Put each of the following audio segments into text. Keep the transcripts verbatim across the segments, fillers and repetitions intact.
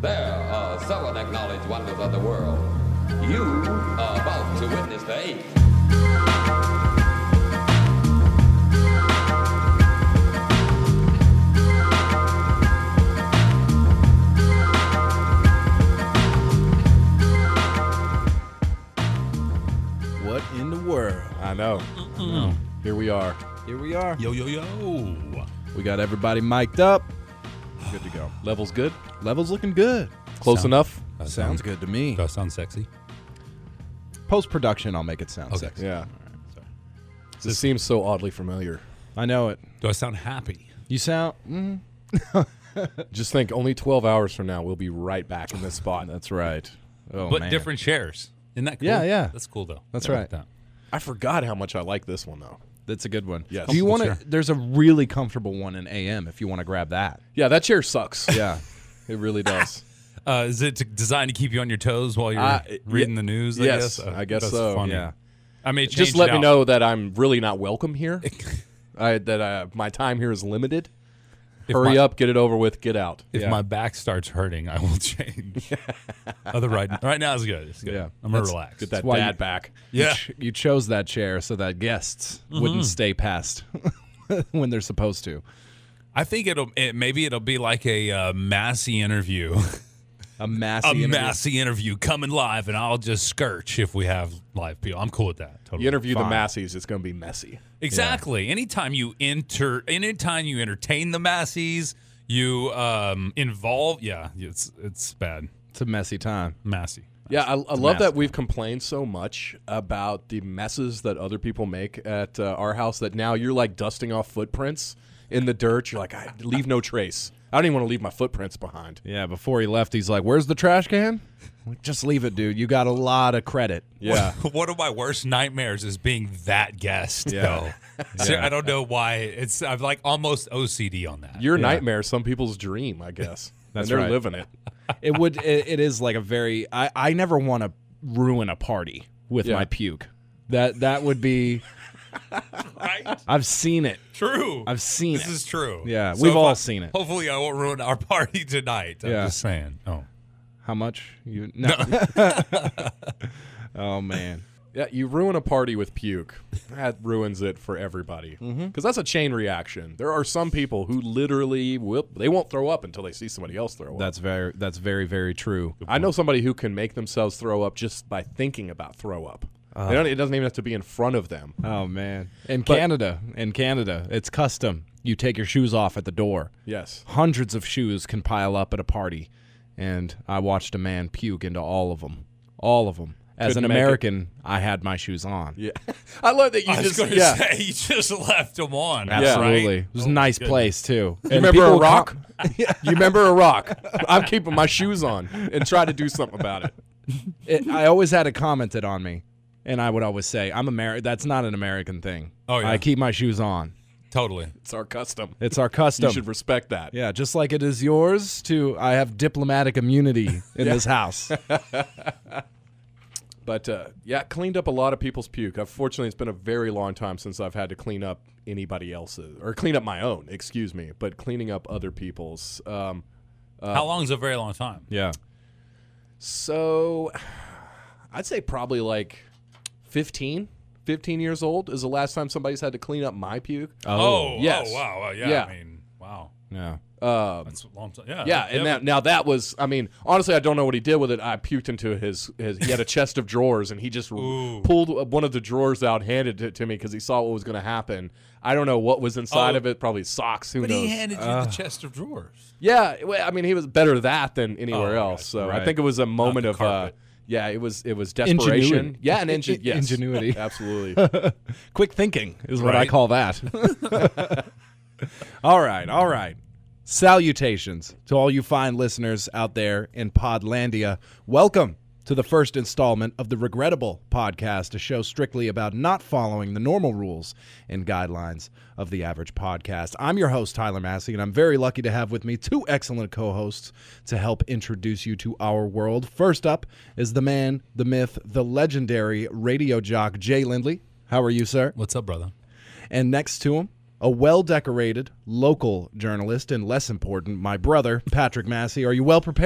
There are seven acknowledged wonders of the world. You are about to witness the eighth. What in the world? I know. Mm. Here we are. Here we are. Yo, yo, yo. We got everybody mic'd up. Good to go. Levels good? Level's looking good. Close Sound- enough? That Sounds good to me. Does that sound sexy? Post-production, I'll make it sound Okay. sexy. Yeah. All right, sorry. This seems so oddly familiar. I know it. Do I sound happy? You sound... Mm, Just think, only twelve hours from now, we'll be right back in this spot. that's right. Oh, but man. different chairs. Isn't that cool? Yeah, yeah. That's cool, though. That's I like right. that. I forgot how much I like this one, though. That's a good one. Yes. Do you want to... Comfortable There's a really comfortable one in A M if you want to grab that. Yeah, that chair sucks. Yeah. It really does. Uh, is it to, designed to keep you on your toes while you're Uh, reading ye- the news? I yes, guess, Uh, I guess that's so. Funny. Yeah. I may Just change let it me out. know that I'm really not welcome here. I, that uh, my time here is limited. If Hurry my- up, get it over with, get out. If Yeah. my back starts hurting, I will change. Other right, right now is good. It's good. Yeah. I'm gonna That's- relax. Get that why dad you- back. Yeah. You, ch- you chose that chair so that guests wouldn't stay past when they're supposed to. I think it'll it, maybe it'll be like a uh, Massey interview, A massive a interview. Massey interview coming live, and I'll just skirch if we have live people. I'm cool with that. Totally. You interview the Fine. Massies, it's going to be messy. Exactly. Anytime you enter, anytime you entertain the Masseys, you um, involve. Yeah, it's it's bad. It's a messy time. Massey. Yeah, I, I love massive that we've complained so much about the messes that other people make at uh, our house that now you're like dusting off footprints in the dirt. You're like, I leave no trace. I don't even want to leave my footprints behind. Yeah, before he left, he's like, "Where's the trash can?" Like, just leave it, dude. You got a lot of credit. Yeah. One of my worst nightmares is being that guest. Yeah. Though. So I don't know why. It's I'm like almost O C D on that. Your Yeah. nightmare is some people's dream, I guess. That's and they're right. living it. It would. It, it is like a very. I, I never want to ruin a party with Yeah. my puke. That that would be. Right? I've seen it. True. I've seen This it. is true. Yeah, So we've if all I- seen it. Hopefully, I won't ruin our party tonight. I'm Yeah. just saying. Oh. How much you? No. Oh man. Yeah, you ruin a party with puke. That ruins it for everybody. Because Mm-hmm. that's a chain reaction. There are some people who literally will, they won't throw up until they see somebody else throw up. That's very. That's very very true. I know somebody who can make themselves throw up just by thinking about throw up. They don't, it doesn't even have to be in front of them. Oh man. In But- Canada, in Canada, it's custom. You take your shoes off at the door. Yes. Hundreds of shoes can pile up at a party, and I watched a man puke into all of them. All of them. As Couldn't an make it. American, I had my shoes on. Yeah. I love that you I was just going to yeah. say you just left them on. Absolutely. Right? It was a Oh, nice goodness. place too. You remember Iraq? You remember Iraq? I'm keeping my shoes on and try to do something about it. It, I always had it commented on me, and I would always say, "I'm American. That's not an American thing. Oh, yeah. I keep my shoes on. Totally. It's our custom. It's our custom. You should respect that. Yeah, just like it is yours to. I have diplomatic immunity in this house. But uh, yeah, cleaned up a lot of people's puke. Unfortunately, it's been a very long time since I've had to clean up anybody else's or clean up my own. Excuse me, but cleaning up other people's. Um, How long is a very long time? Yeah. so, I'd say probably like fifteen. fifteen years old is the last time somebody's had to clean up my puke. Oh, yes. oh wow. wow, Yeah, Yeah. I mean, wow. Yeah. Um, That's a long time. Yeah. Yeah, and that, now that was, I mean, honestly, I don't know what he did with it. I puked into his, his he had a chest of drawers, and he just Ooh. pulled one of the drawers out, handed it to me because he saw what was going to happen. I don't know what was inside Oh. of it, probably socks, who But knows. he handed you the chest of drawers. yeah, well, I mean, he was better that than anywhere Oh, else. gotcha. So I Right. think it was a moment the of, uh, carpet. yeah, it was it was desperation. Ingenuity. Yeah, and engine, yes. Ingenuity. Absolutely. Quick thinking is what I Right. call that. All right, all right. Salutations to all you fine listeners out there in Podlandia. Welcome to the first installment of the Regrettable Podcast, a show strictly about not following the normal rules and guidelines of the average podcast. I'm your host, Tyler Massey, and I'm very lucky to have with me two excellent co-hosts to help introduce you to our world. First up is the man, the myth, the legendary radio jock, Jay Lindley. How are you, sir? What's up, brother? And next to him, a well-decorated local journalist, and less important, my brother, Patrick Massey. Are you well prepared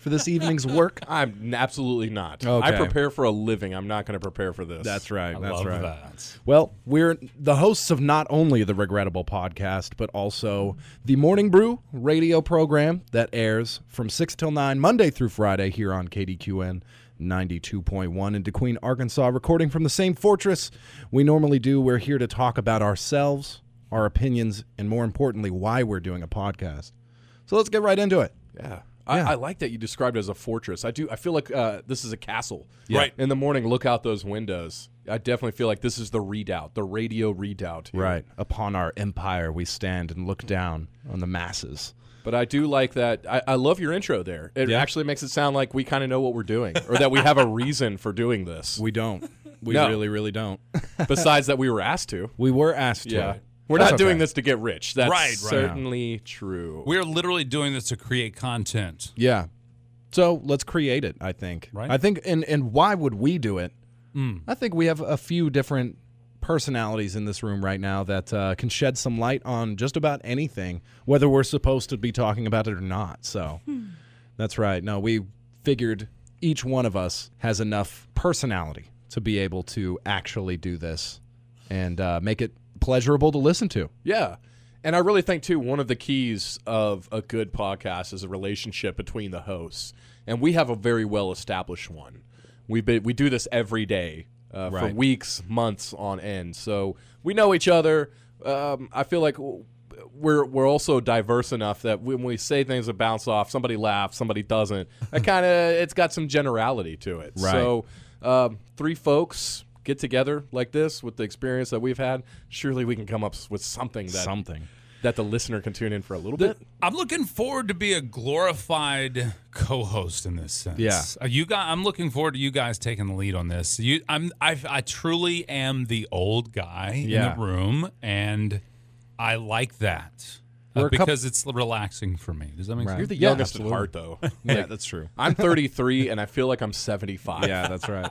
for this evening's work? I'm absolutely not. Okay. I prepare for a living. I'm not going to prepare for this. That's right. I that's love right. that. Well, we're the hosts of not only the Regrettable podcast, but also the Morning Brew radio program that airs from six till nine, Monday through Friday, here on K D Q N ninety-two point one in DeQueen, Arkansas, recording from the same fortress we normally do. We're here to talk about ourselves, our opinions, and more importantly, why we're doing a podcast. So let's get right into it. Yeah. Yeah. I, I like that you described it as a fortress. I do. I feel like uh, this is a castle. Yeah. Right. In the morning, look out those windows. I definitely feel like this is the redoubt, the radio redoubt. here. Right. Upon our empire, we stand and look down on the masses. But I do like that. I, I love your intro there. It Yeah. actually makes it sound like we kind of know what we're doing, or that we have a reason for doing this. We don't. We No. really, really don't. Besides that, we were asked to. We were asked to. Yeah. We're That's not doing okay. this to get rich. That's Right, right. certainly true. We're literally doing this to create content. Yeah. So let's create it, I think. Right. I think, and, and why would we do it? Mm. I think we have a few different personalities in this room right now that uh, can shed some light on just about anything, whether we're supposed to be talking about it or not. So that's right. No, we figured each one of us has enough personality to be able to actually do this and uh, make it pleasurable to listen to. Yeah. And I really think, too, one of the keys of a good podcast is a relationship between the hosts. And we have a very well-established one. We've been, we do this every day uh, for Right. weeks, months on end. So we know each other. Um, I feel like we're we're also diverse enough that when we say things that bounce off, somebody laughs, somebody doesn't. It kind of it's got some generality to it. Right. So um, three folks get together like this with the experience that we've had, surely we can come up with something that Something. that the listener can tune in for a little bit. I'm looking forward to be a glorified co-host in this sense. Yeah. Uh, you guys, I'm looking forward to you guys taking the lead on this. You, I'm, I, I truly am the old guy Yeah. in the room, and I like that uh, We're a coup- because it's relaxing for me. Does that make Right. sense? You're the Yeah, youngest at absolutely. heart, though. Yeah, that's true. I'm thirty-three, and I feel like I'm seventy-five. Yeah, that's right.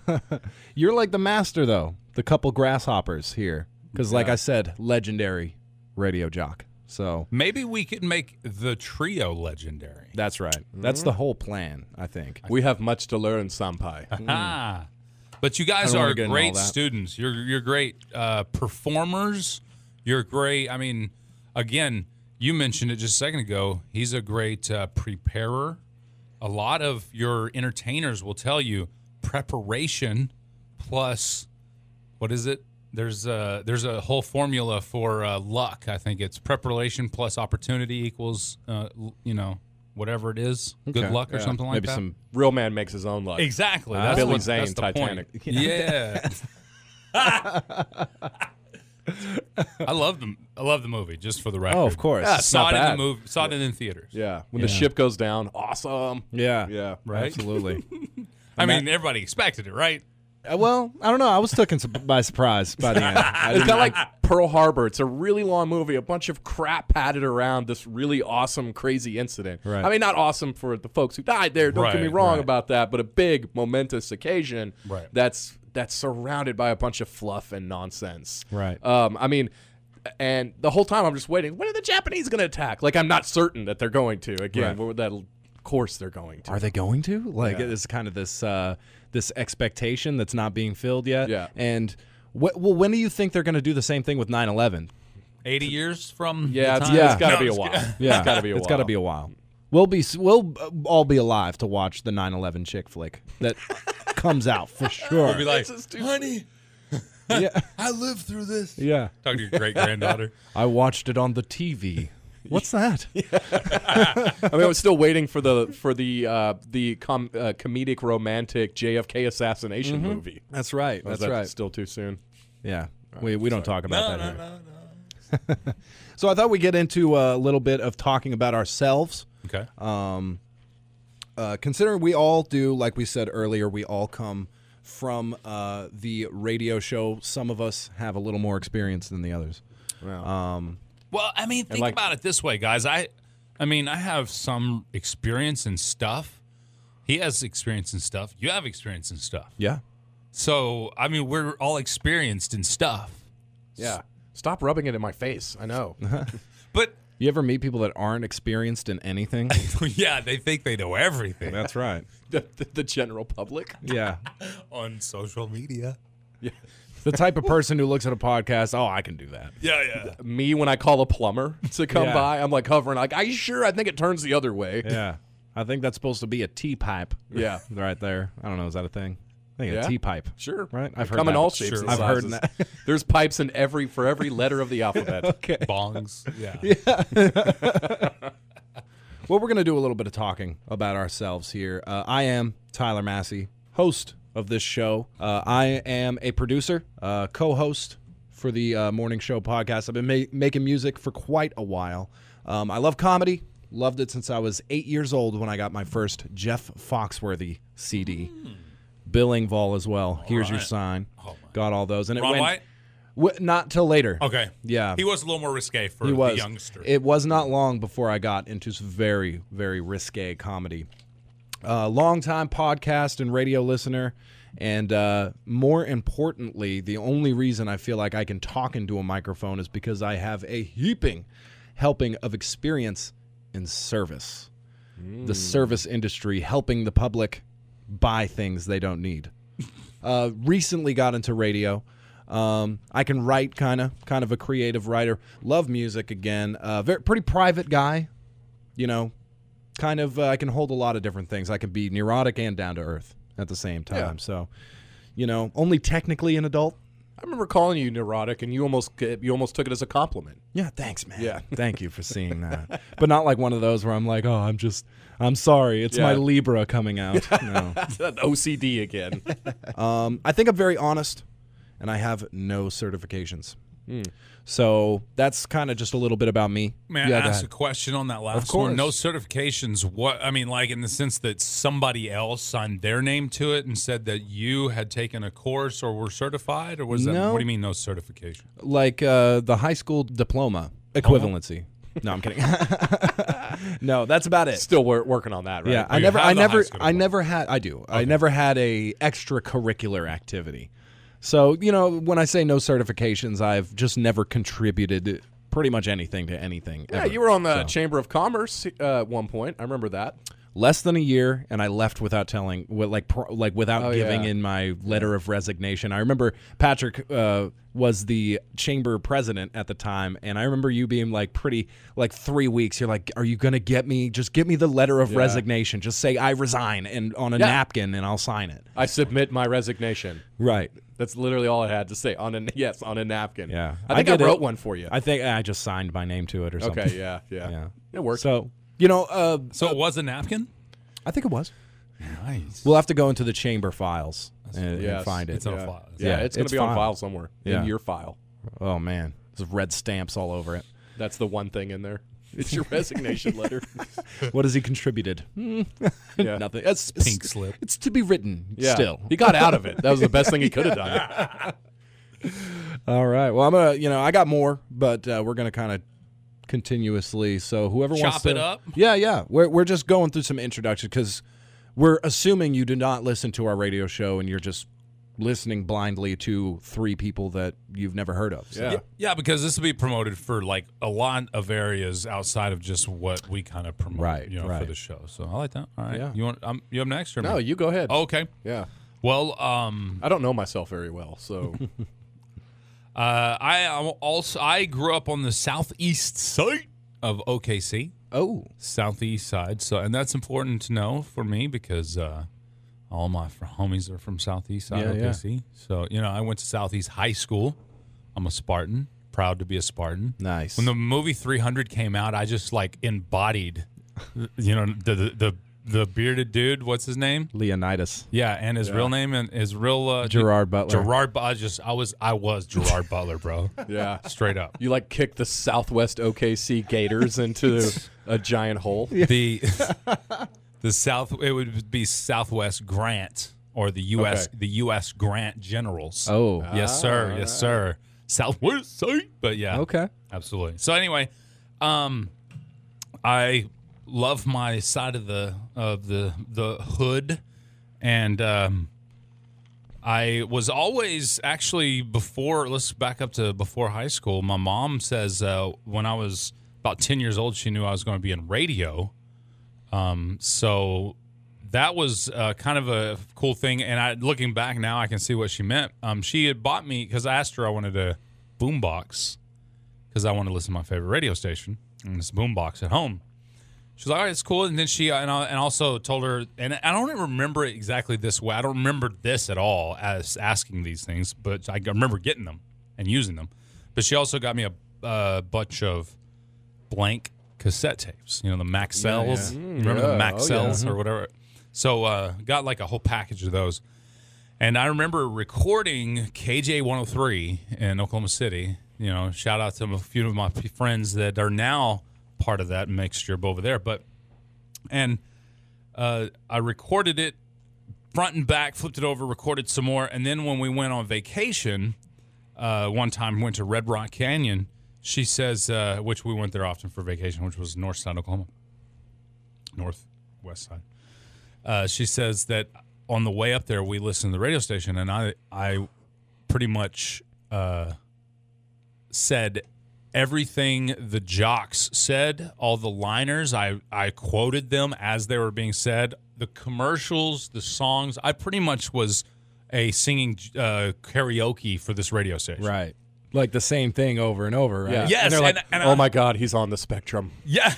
You're like the master, though. The couple grasshoppers here. Because, like Yeah. I said, legendary radio jock. So Maybe we could make the trio legendary. that's right. That's the whole plan, I think. We have much to learn, Sampai. Ah, but you guys I don't are wanna get into all great that. students. You're you're great uh, performers. You're great. I mean, again, you mentioned it just a second ago. He's a great uh, preparer. A lot of your entertainers will tell you preparation plus what is it? There's a there's a whole formula for uh, luck. I think it's preparation plus opportunity equals uh, l- you know whatever it is, good Okay. luck or Yeah. something like Maybe that. some. Real man makes his own luck. Exactly. Uh, That's Billy what, Zane, that's the Titanic. Point. Yeah. I love the I love the movie. Just for the record. Oh, of course. Yeah, it's Saw not it in bad. the movie. Saw it in theaters. Yeah. When Yeah. the ship goes down, awesome. Yeah. Yeah. Right? Absolutely. I mean, everybody expected it, right? Uh, well, I don't know. I was taken su- by surprise by the end. I It's didn't- kind of like Pearl Harbor. It's a really long movie, a bunch of crap padded around this really awesome, crazy incident. Right. I mean, not awesome for the folks who died there. Don't get me Right, wrong right. about that, but a big, momentous occasion Right. that's that's surrounded by a bunch of fluff and nonsense. Right. Um, I mean, and the whole time I'm just waiting. When are the Japanese going to attack? Like, I'm not certain that they're going to. Again, Right. what that course they're going to. Are they going to? Like, Yeah. it's kind of this uh, this expectation that's not being filled yet. Yeah. And wh- well, when do you think they're going to do the same thing with nine eleven? Eighty years from Yeah, the it's, time? Yeah. it's got to No, be a just while. kidding. Yeah, It's got to be a It's while. got to be a while. We'll be we'll uh, all be alive to watch the nine eleven chick flick that comes out for sure. We'll be like, This is too- honey, yeah, I lived through this. yeah. Talk to your great granddaughter. I watched it on the T V. What's that? I mean, I was still waiting for the for the uh, the com- uh, comedic romantic J F K assassination movie. That's right. Or is That's that right. Still too soon. Yeah, we we don't talk about No, that no, here. no, no. So I thought we'd get into a little bit of talking about ourselves. Okay. Um, uh, considering we all do, like we said earlier, we all come from uh, the radio show. Some of us have a little more experience than the others. Um, Well, I mean, think like- about it this way, guys. I, I mean, I have some experience in stuff. He has experience in stuff. You have experience in stuff. yeah. So, I mean, we're all experienced in stuff. Yeah. Stop rubbing it in my face. I know. But You ever meet people that aren't experienced in anything? Yeah, they think they know everything That's right. The, the, the general public. Yeah. on social media. The type of person who looks at a podcast, oh, I can do that. Yeah, yeah. Me, when I call a plumber to come Yeah. by, I'm like hovering, like, are you sure? I think it turns the other way. Yeah. I think that's supposed to be a T-pipe. Yeah. Right there. I don't know. Is that a thing? I think Yeah. a T-pipe. Sure. Right? I've They heard come in that. all shapes Sure. and I've heard sizes. that. There's pipes in every for every letter of the alphabet. Okay. Bongs. Yeah. Well, we're going to do a little bit of talking about ourselves here. Uh, I am Tyler Massey, host of this show. Uh, I am a producer, uh, co-host for the uh, Morning Show podcast. I've been ma- making music for quite a while. Um, I love comedy. Loved it since I was eight years old when I got my first Jeff Foxworthy C D. Mm. Bill Engvall as well. Here's Your right. Sign. Oh, got all those. And it Ron went, White? w- not till later. Okay. Yeah. He was a little more risque for He was. the youngster. It was not long before I got into some very, very risque comedy. Uh, long-time podcast and radio listener, and uh, more importantly, the only reason I feel like I can talk into a microphone is because I have a heaping helping of experience in service. Mm. The service industry, helping the public buy things they don't need. uh, recently got into radio. Um, I can write, kind of, kind of a creative writer. Love music again. Uh, very pretty private guy, you know. Kind of, uh, I can hold a lot of different things. I can be neurotic and down to earth at the same time. Yeah. So, you know, only technically an adult. I remember calling you neurotic, and you almost you almost took it as a compliment. Yeah, thanks, man. Yeah. Thank you for seeing that. But not like one of those where I'm like, oh, I'm just, I'm sorry. It's my Yeah. Libra coming out. No. O C D again. Um, I think I'm very honest, and I have no certifications. Mm. So that's kind of just a little bit about me. May I Yeah, go ask ahead. a question on that last Of course. one? No certifications. What I mean, like in the sense that somebody else signed their name to it and said that you had taken a course or were certified, or was that? No. What do you mean, no certification? Like uh, the high school diploma equivalency. No, I'm kidding. No, that's about it. Still wor- working on that, right? Yeah, Oh, I you never, have I the high never, school I diploma. never had. I do. I never had a extracurricular activity. So you know, when I say no certifications, I've just never contributed pretty much anything to anything. Yeah, ever. you were on the So. Chamber of Commerce uh, at one point. I remember that. Less than a year, and I left without telling, with like, pro, like without Oh, giving yeah. in my letter of resignation. I remember Patrick uh, was the chamber president at the time, and I remember you being like, pretty, like three weeks. You're like, "Are you gonna get me? Just give me the letter of Yeah. resignation. Just say I resign, and on a Yeah. napkin, and I'll sign it." I submit my resignation. Right. That's literally all I had to say on a yes on a napkin. Yeah. I I think I, did wrote it. one for you. I think I just signed my name to it or something. okay, yeah, yeah, Yeah. it worked. So you know, uh, So it was a napkin. I think it was. Nice. We'll have to go into the chamber files and, and Yes. find it. It's on yeah. file. Yeah, Yeah, it's going it's to be on file. file somewhere Yeah. in your file. Oh man, there's red stamps all over it. That's the one thing in there. It's your resignation letter. What has he contributed? Hmm. Yeah. Nothing. It's Pink it's, slip. It's to be written. Yeah. Still. He got out of it. That was the best thing he could have done. All right. Well, I'm gonna. You know, I got more, but uh, we're gonna kind of continuously. So whoever wants Chop to. it up? Yeah, yeah. We're we're just going through some introductions because we're assuming you do not listen to our radio show and you're just listening blindly to three people that you've never heard of. So. Yeah. Yeah, because this will be promoted for like a lot of areas outside of just what we kind of promote, Right, you know, right. for the show. So I like that. All right, Yeah. you want um, you up next or No, me? you go ahead. Oh, okay. Yeah. Well, um, I don't know myself very well, so uh, I am also I grew up on the southeast side of O K C, Oh. southeast side. So, and that's important to know for me because uh, all my fr- homies are from southeast side Yeah, of yeah. O K C. So, you know, I went to Southeast High School. I'm a Spartan, proud to be a Spartan. Nice. When the movie three hundred came out, I just like embodied, you know, the the the, the bearded dude. What's his name? Leonidas. Yeah, and his real name and his real uh, Gerard Butler. Gerard. Bu- I just I was I was Gerard Butler, bro. yeah. Straight up. You like kick the Southwest O K C Gators into a giant hole. The the South it would be Southwest Grant or the U S Okay. the U S Grant Generals. Oh. yes, sir. Yes, sir. Southwest side. But yeah. Okay. Absolutely. So anyway, um, I love my side of the of the the hood, and um, I was always actually before. Let's back up to before high school. My mom says uh, when I was about ten years old, she knew I was going to be in radio. Um, so that was uh, kind of a cool thing. And I, looking back now, I can see what she meant. Um, she had bought me, because I asked her I wanted a boombox because I wanted to listen to my favorite radio station and this boombox at home. She's like, all right, it's cool. And then she, and, I, and also told her, and I don't even remember it exactly this way. I don't remember this at all as asking these things, but I remember getting them and using them. But she also got me a uh, bunch of blank cassette tapes, you know, the Maxells. Yeah, yeah. Remember Yeah. the Maxells Oh, yeah. or whatever? So uh, got like a whole package of those. And I remember recording K J one oh three in Oklahoma City. You know, shout out to a few of my friends that are now part of that mixture over there. But and uh, I recorded it front and back, flipped it over, recorded some more. And then when we went on vacation, uh, one time went to Red Rock Canyon, she says, uh, which we went there often for vacation, which was north side Oklahoma, northwest side. Uh, she says that on the way up there, we listened to the radio station, and I, I pretty much uh, said everything the jocks said, all the liners. I, I quoted them as they were being said. The commercials, the songs. I pretty much was a singing uh, karaoke for this radio station. Right. Like the same thing over and over, right? Yeah. Yes, And they're like, and- and oh I- my God, he's on the spectrum. Yeah.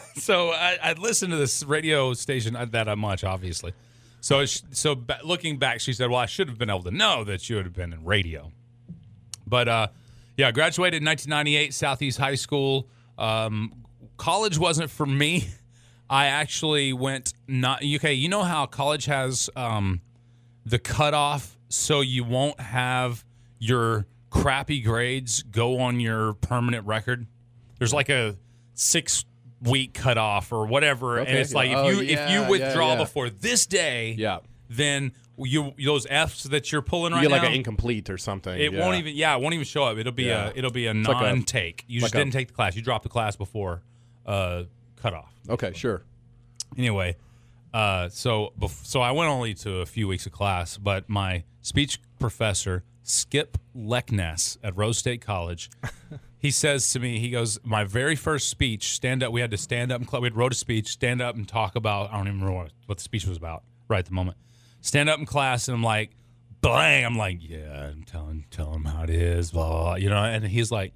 So I, I'd listened to this radio station that much, obviously. So it's- so ba- looking back, she said, well, I should have been able to know that you would have been in radio. But, uh, yeah, graduated in nineteen ninety-eight, Southeast High School. Um, college wasn't for me. I actually went not – okay, you know how college has um, the cutoff so you won't have your crappy grades go on your permanent record? There's like a six – week cutoff or whatever, and Okay, it's like yeah. if you Oh, if yeah, you yeah, withdraw yeah. before this day, Yeah. then you those F's that you're pulling You right get like now, an incomplete or something. it yeah. won't even yeah it won't even show up. It'll be Yeah. a it'll be a like a- non-take. You just like a- didn't take the class. You dropped the class before uh, cutoff. Okay, sure. Anyway, uh, so bef- so I went only to a few weeks of class, but my speech professor Skip Leckness at Rose State College. He says to me, he goes, my very first speech, stand up, we had to stand up and cl- we had wrote a speech, stand up and talk about, I don't even remember what, what the speech was about right at the moment. Stand up in class, and I'm like, bang, I'm like, yeah, I'm telling, tell him how it is, blah, blah, blah, you know, and he's like,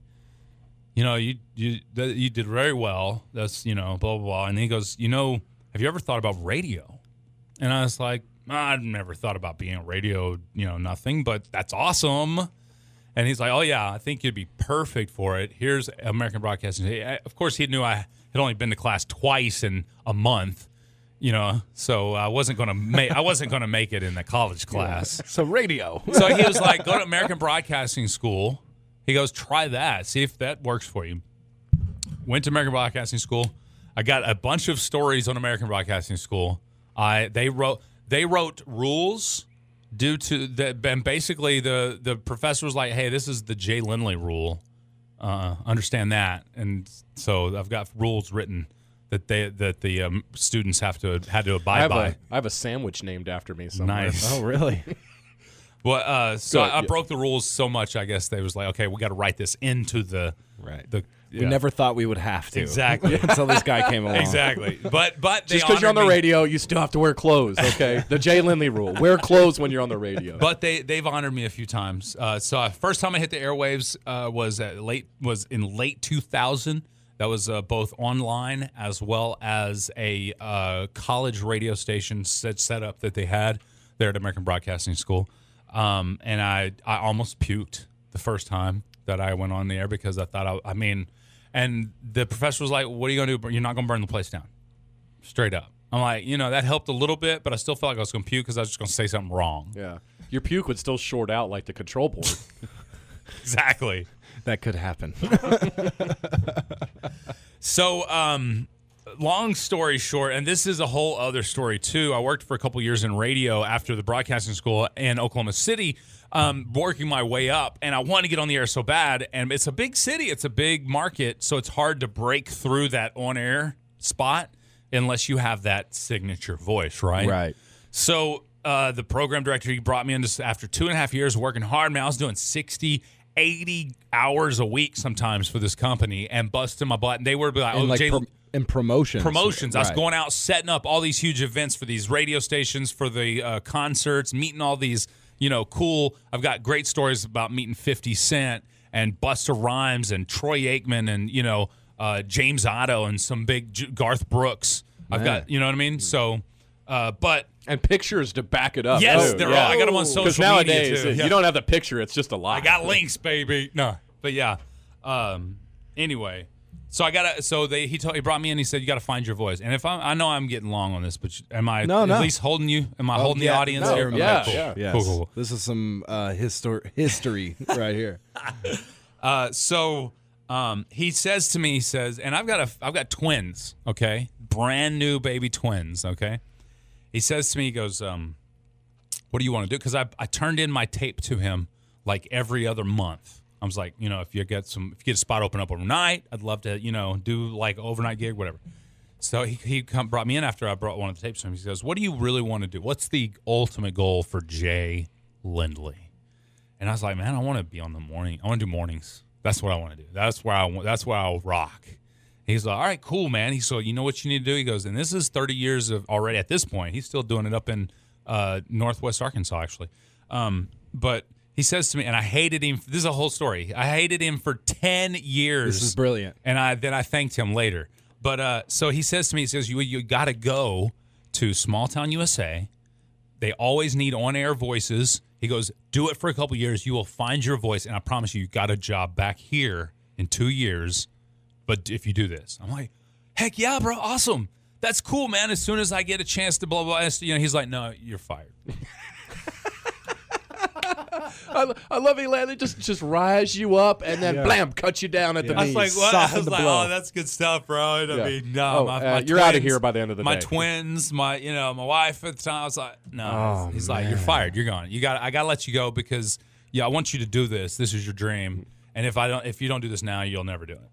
you know, you you th- you did very well, that's, you know, blah, blah, blah, and he goes, you know, have you ever thought about radio? And I was like, I've never thought about being a radio, you know, nothing, but that's awesome. And he's like, oh, yeah, I think you'd be perfect for it. Here's American Broadcasting. Of course, he knew I had only been to class twice in a month, you know, so I wasn't going to make I wasn't going to make it in the college class. So radio. So he was like, go to American Broadcasting School. He goes, try that. See if that works for you. Went to American Broadcasting School. I got a bunch of stories on American Broadcasting School. I they wrote they wrote rules due to the and basically the the professor was like, hey, this is the Jay Lindley rule. Uh, understand that, and so I've got rules written that they that the um, students have to had to I abide have, by. a, I have a sandwich named after me somewhere. Nice. Oh, really? Well, uh, so Good, I, I yeah. broke the rules so much. I guess they was like, okay, we got to write this into the Right. The We yeah. never thought we would have to. Exactly. Until this guy came along. exactly. But but they Just because you're on the honored me- radio, you still have to wear clothes, okay? The Jay Lindley rule. Wear clothes when you're on the radio. But they they've honored me a few times. Uh, so uh, first time I hit the airwaves uh, was at late was in late two thousand. That was uh, both online as well as a uh, college radio station set set up that they had there at American Broadcasting School. Um, and I I almost puked the first time that I went on the air because I thought I, I mean, and the professor was like, "What are you gonna do? You're not gonna burn the place down." Straight up. I'm like, you know, that helped a little bit, but I still felt like I was gonna puke because I was just gonna say something wrong. Yeah. Your puke would still short out like the control board. Exactly. That could happen. So, um, long story short, and this is a whole other story too. I worked for a couple years in radio after the broadcasting school in Oklahoma City, um, working my way up, and I wanted to get on the air so bad. And it's a big city, it's a big market, so it's hard to break through that on-air spot unless you have that signature voice, right? Right. So uh, the program director, he brought me in just after two and a half years working hard. Man, I was doing sixty eighty hours a week sometimes for this company and busting my butt. And they were like, And oh, like Jay, pro- and promotions. promotions. I was Right. going out setting up all these huge events for these radio stations, for the uh, concerts, meeting all these, you know, cool. I've got great stories about meeting fifty Cent and Busta Rhymes and Troy Aikman and, you know, uh, James Otto and some big J- Garth Brooks. I've Man. got, you know what I mean? So, uh, but And pictures to back it up. yes, too. they're Yeah. all, I got them on social Because media nowadays, too. if Yeah. you don't have the picture, it's just a lie. I got links, baby. No, but yeah. Um, anyway, so I got to. So they he told he brought me in. He said you got to find your voice. And if I I know I'm getting long on this, but am I No, at no. least holding you? Am I Oh, holding yeah, the audience no, here? Okay, yeah, cool. yeah. Yes. Cool, cool, cool. This is some uh, histor- history right here. Uh, so um, he says to me, he says, and I've got a I've got twins. Okay, brand new baby twins. Okay, he says to me, he goes, um, what do you want to do? Because I I turned in my tape to him like every other month. I was like, you know, if you get some, if you get a spot open up overnight, I'd love to, you know, do like overnight gig, whatever. So he he come, brought me in after I brought one of the tapes to him. He goes, what do you really want to do? What's the ultimate goal for Jay Lindley? And I was like, man, I want to be on the morning. I want to do mornings. That's what I want to do. That's where I want. That's where I'll rock. He's like, all right, cool, man. He's so, you know what you need to do? He goes, and this is thirty years of already at this point. He's still doing it up in uh, Northwest Arkansas, actually. Um, but he says to me, and I hated him. This is a whole story. I hated him for ten years. This is brilliant. And I then I thanked him later. But uh, so he says to me, he says, you you got to go to Small Town U S A. They always need on-air voices. He goes, do it for a couple years. You will find your voice, and I promise you, you got a job back here in two years. But if you do this, I'm like, heck yeah, bro, awesome. That's cool, man. As soon as I get a chance to blah blah, blah, you know, he's like, no, you're fired. I, I love he landed just just rise you up and then Yeah. blam cut you down at the Yeah. I knees. was like, what? Soften I was the like, blow. oh, that's good stuff, bro. I Yeah. mean, no, Oh, my, uh, my you're outta twins- here by the end of the my day. twins, my you know, my wife at the time. I was like, no. Oh, he's like, you're man. fired. You're gone. You got. I got to let you go because yeah, I want you to do this. This is your dream. And if I don't, if you don't do this now, you'll never do it.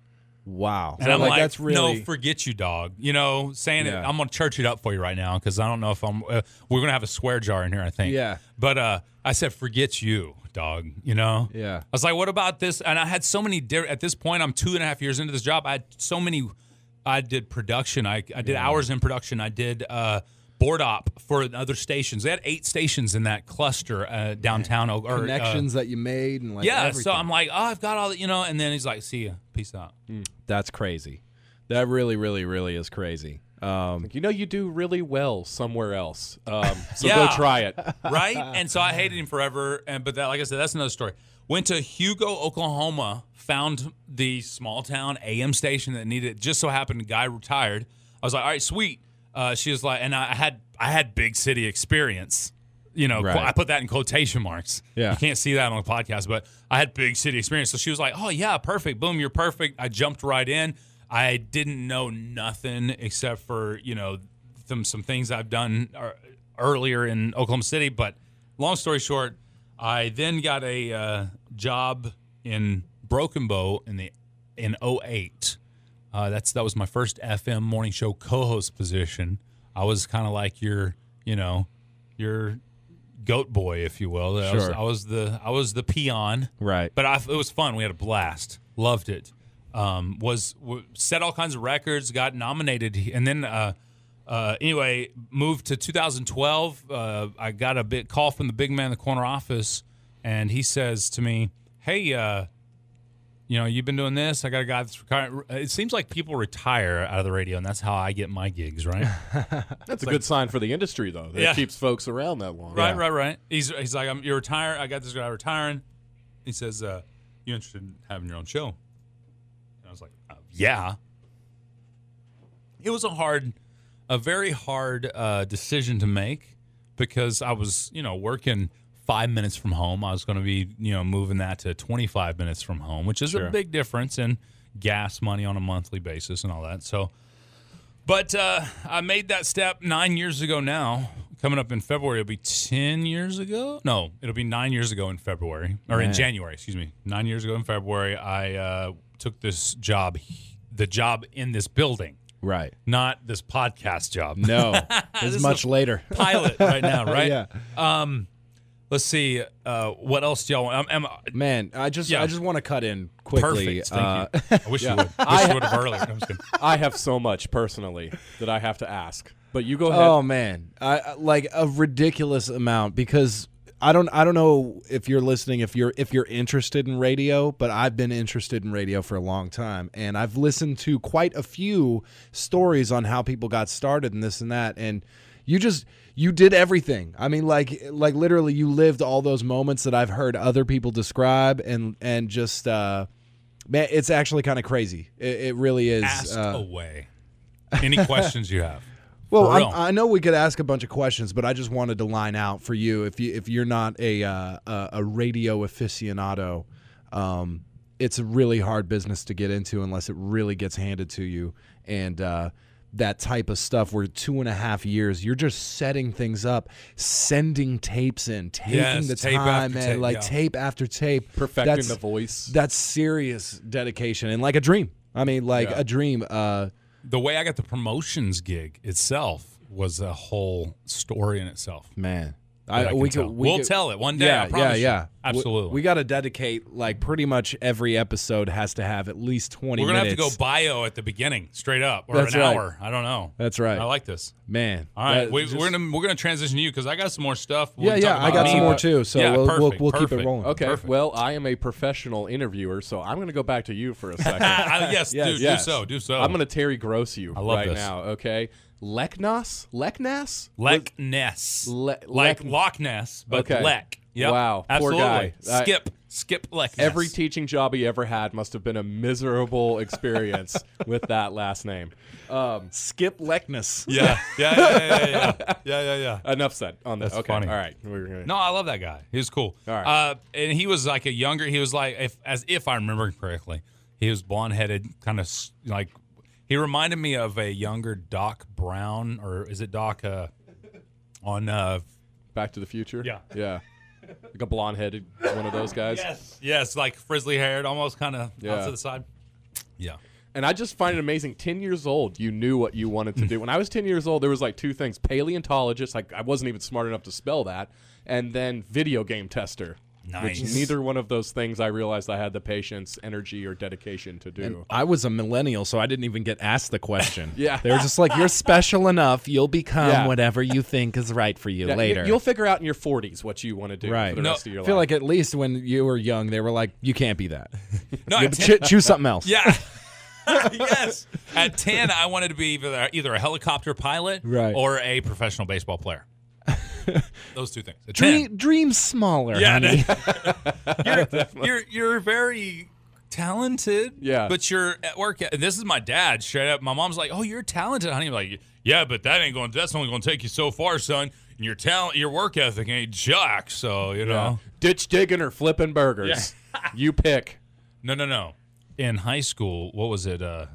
Wow. And So, I'm like, that's really no, forget you, dog. You know, saying it. Yeah. I'm gonna church it up for you right now because I don't know if I'm. Uh, we're gonna have a swear jar in here, I think. Yeah. But uh, I said, forget you, dog. You know. Yeah. I was like, what about this? And I had so many. Di- at this point, I'm two and a half years into this job. I had so many. I did production. I I did hours in production. I did uh, board op for other stations. They had eight stations in that cluster uh, downtown. Or, uh, connections that you made and like yeah. everything. So I'm like, oh, I've got all the, you know. And then he's like, see ya, peace out. That's crazy. That really, really, really is crazy. Um, You know you do really well somewhere else, um, so Yeah. go try it. Right? And so I hated him forever. And but that, like I said, that's another story. Went to Hugo, Oklahoma, found the small town A M station that needed. Just so happened, the guy retired. I was like, all right, sweet. Uh, she was like, and I had I had big city experience. You know, Right. I put that in quotation marks. Yeah. You can't see that on the podcast, but I had big city experience. So she was like, oh yeah, perfect. Boom, you're perfect. I jumped right in. I didn't know nothing except for, you know, some, some things I've done uh, earlier in Oklahoma City. But long story short, I then got a uh, job in Broken Bow in the in oh eight. Uh, that's that was my first F M morning show co-host position. I was kind of like your, you know, your goat boy, if you will. I was, Sure. I was the I was the peon. right. But I, it was fun. We had a blast. Loved it. Um, was w- set all kinds of records. Got nominated, and then uh, uh, anyway moved to two thousand twelve. Uh, I got a big call from the big man in the corner office, and he says to me, "Hey, uh, you know, you've been doing this. I got a guy that's retired." It seems like people retire out of the radio, and that's how I get my gigs, right? That's a good sign for the industry, though. That Yeah. keeps folks around that long. Right, right, right. He's he's like, I'm, you're retiring. I got this guy retiring. He says, uh, "You interested in having your own show?" And I was like, uh, "Yeah." It was a hard, a very hard uh, decision to make because I was, you know, working five minutes from home. I was going to be, you know, moving that to twenty-five minutes from home, which is Sure. a big difference in gas money on a monthly basis and all that. So. But uh, I made that step nine years ago now. Coming up in February, it'll be ten years ago. No, it'll be nine years ago in February. Or in Man. January, excuse me. Nine years ago in February, I uh, took this job, the job in this building, Right. not this podcast job. No. This It's is much a later. pilot right now, right? Yeah. Um, let's see. Uh, what else do y'all want? I'm, I'm, Man, I just Yeah. I just want to cut in quickly. perfect. Thank Uh, you. I wish you would. Wish you would have earlier. I'm just kidding. I have so much personally that I have to ask. But you go ahead. Oh man, I I- like a ridiculous amount because I don't I don't know if you're listening if you're if you're interested in radio, but I've been interested in radio for a long time and I've listened to quite a few stories on how people got started and this and that and you just you did everything. I mean like like literally you lived all those moments that I've heard other people describe and and just uh man, it's actually kind of crazy. It, it really is. Ask uh, away. Any questions you have? Well, For real. I'm, I know we could ask a bunch of questions, but I just wanted to line out for you if you if you're not a uh, a, a radio aficionado, um, it's a really hard business to get into unless it really gets handed to you, and uh, that type of stuff where two and a half years you're just setting things up, sending tapes in, taking Yes, the tape time, after man, tape, like yeah. tape after tape, Perfecting That's- the voice. That's serious dedication and like a dream. I mean, like Yeah. a dream. Uh, The way I got the promotions gig itself was a whole story in itself. man. that I can we tell. could, we we'll could- tell it one day. Yeah, I promise yeah, you. yeah. Absolutely. We, we got to dedicate like pretty much every episode has to have at least twenty We're gonna minutes. have to go bio at the beginning, straight up, or That's an right. hour. I don't know. That's right. I like this. Man. All right, that we, just- we're gonna we're gonna transition to you because I got some more stuff. We'll Yeah, yeah. talk I about got me, some more but- too. So yeah, we'll, we'll perfect, we'll keep it perfect. rolling. Okay. Perfect. Well, I am a professional interviewer, so I'm going to go back to you for a second. Ah, yes, Yes, do, yes. do so, do so. I'm going to Terry Gross you I love right this. now. Okay. Leknas? Leknas? Lech Ness, Le- like Lech- Loch Ness, but Okay. Lech. Yep. Wow, poor absolutely. guy. Uh, Skip, skip Lech Ness. Every teaching job he ever had must have been a miserable experience with that last name. Um, Skip Leckness. Yeah, yeah, yeah, yeah, yeah, yeah, yeah, yeah. yeah. enough said on this. That's Okay. funny. All right. We're gonna, No, I love that guy. He was cool. All right. Uh, and he was like a younger. He was like, if as if I remember correctly, he was blonde headed, kind of like. He reminded me of a younger Doc Brown, or is it Doc? Uh, on uh, Back to the Future? Yeah. Yeah. Like a blonde headed one of those guys. yes, yes, like frizzly haired, almost kind of Yeah. out to the side. Yeah. And I just find it amazing. ten years old, you knew what you wanted to do. When I was ten years old, there was like two things. Paleontologist, like I wasn't even smart enough to spell that. And then video game tester. Nice. Which neither one of those things I realized I had the patience, energy, or dedication to do. I was a millennial, so I didn't even get asked the question. Yeah. They were just like, you're special enough. You'll become Yeah. whatever you think is right for you Yeah, later. you- You'll figure out in your forties what you want to do Right. for the No, rest of your I feel life. like at least when you were young, they were like, you can't be that. No, You at ch- choose something else. Yeah. yes. At ten, I wanted to be either, either a helicopter pilot Right. or a professional baseball player. Those two things. At Dream, ten. dream smaller, Yeah, honey. you're, you're you're very talented. Yeah. But you're at work. This is my dad. Straight up, my mom's like, "Oh, you're talented, honey." I'm like, yeah, but that ain't going. That's only going to take you so far, son. And your talent, your work ethic ain't jack. So you know. Ditch digging or flipping burgers. You pick. No, no, no. In high school, what was it? Uh,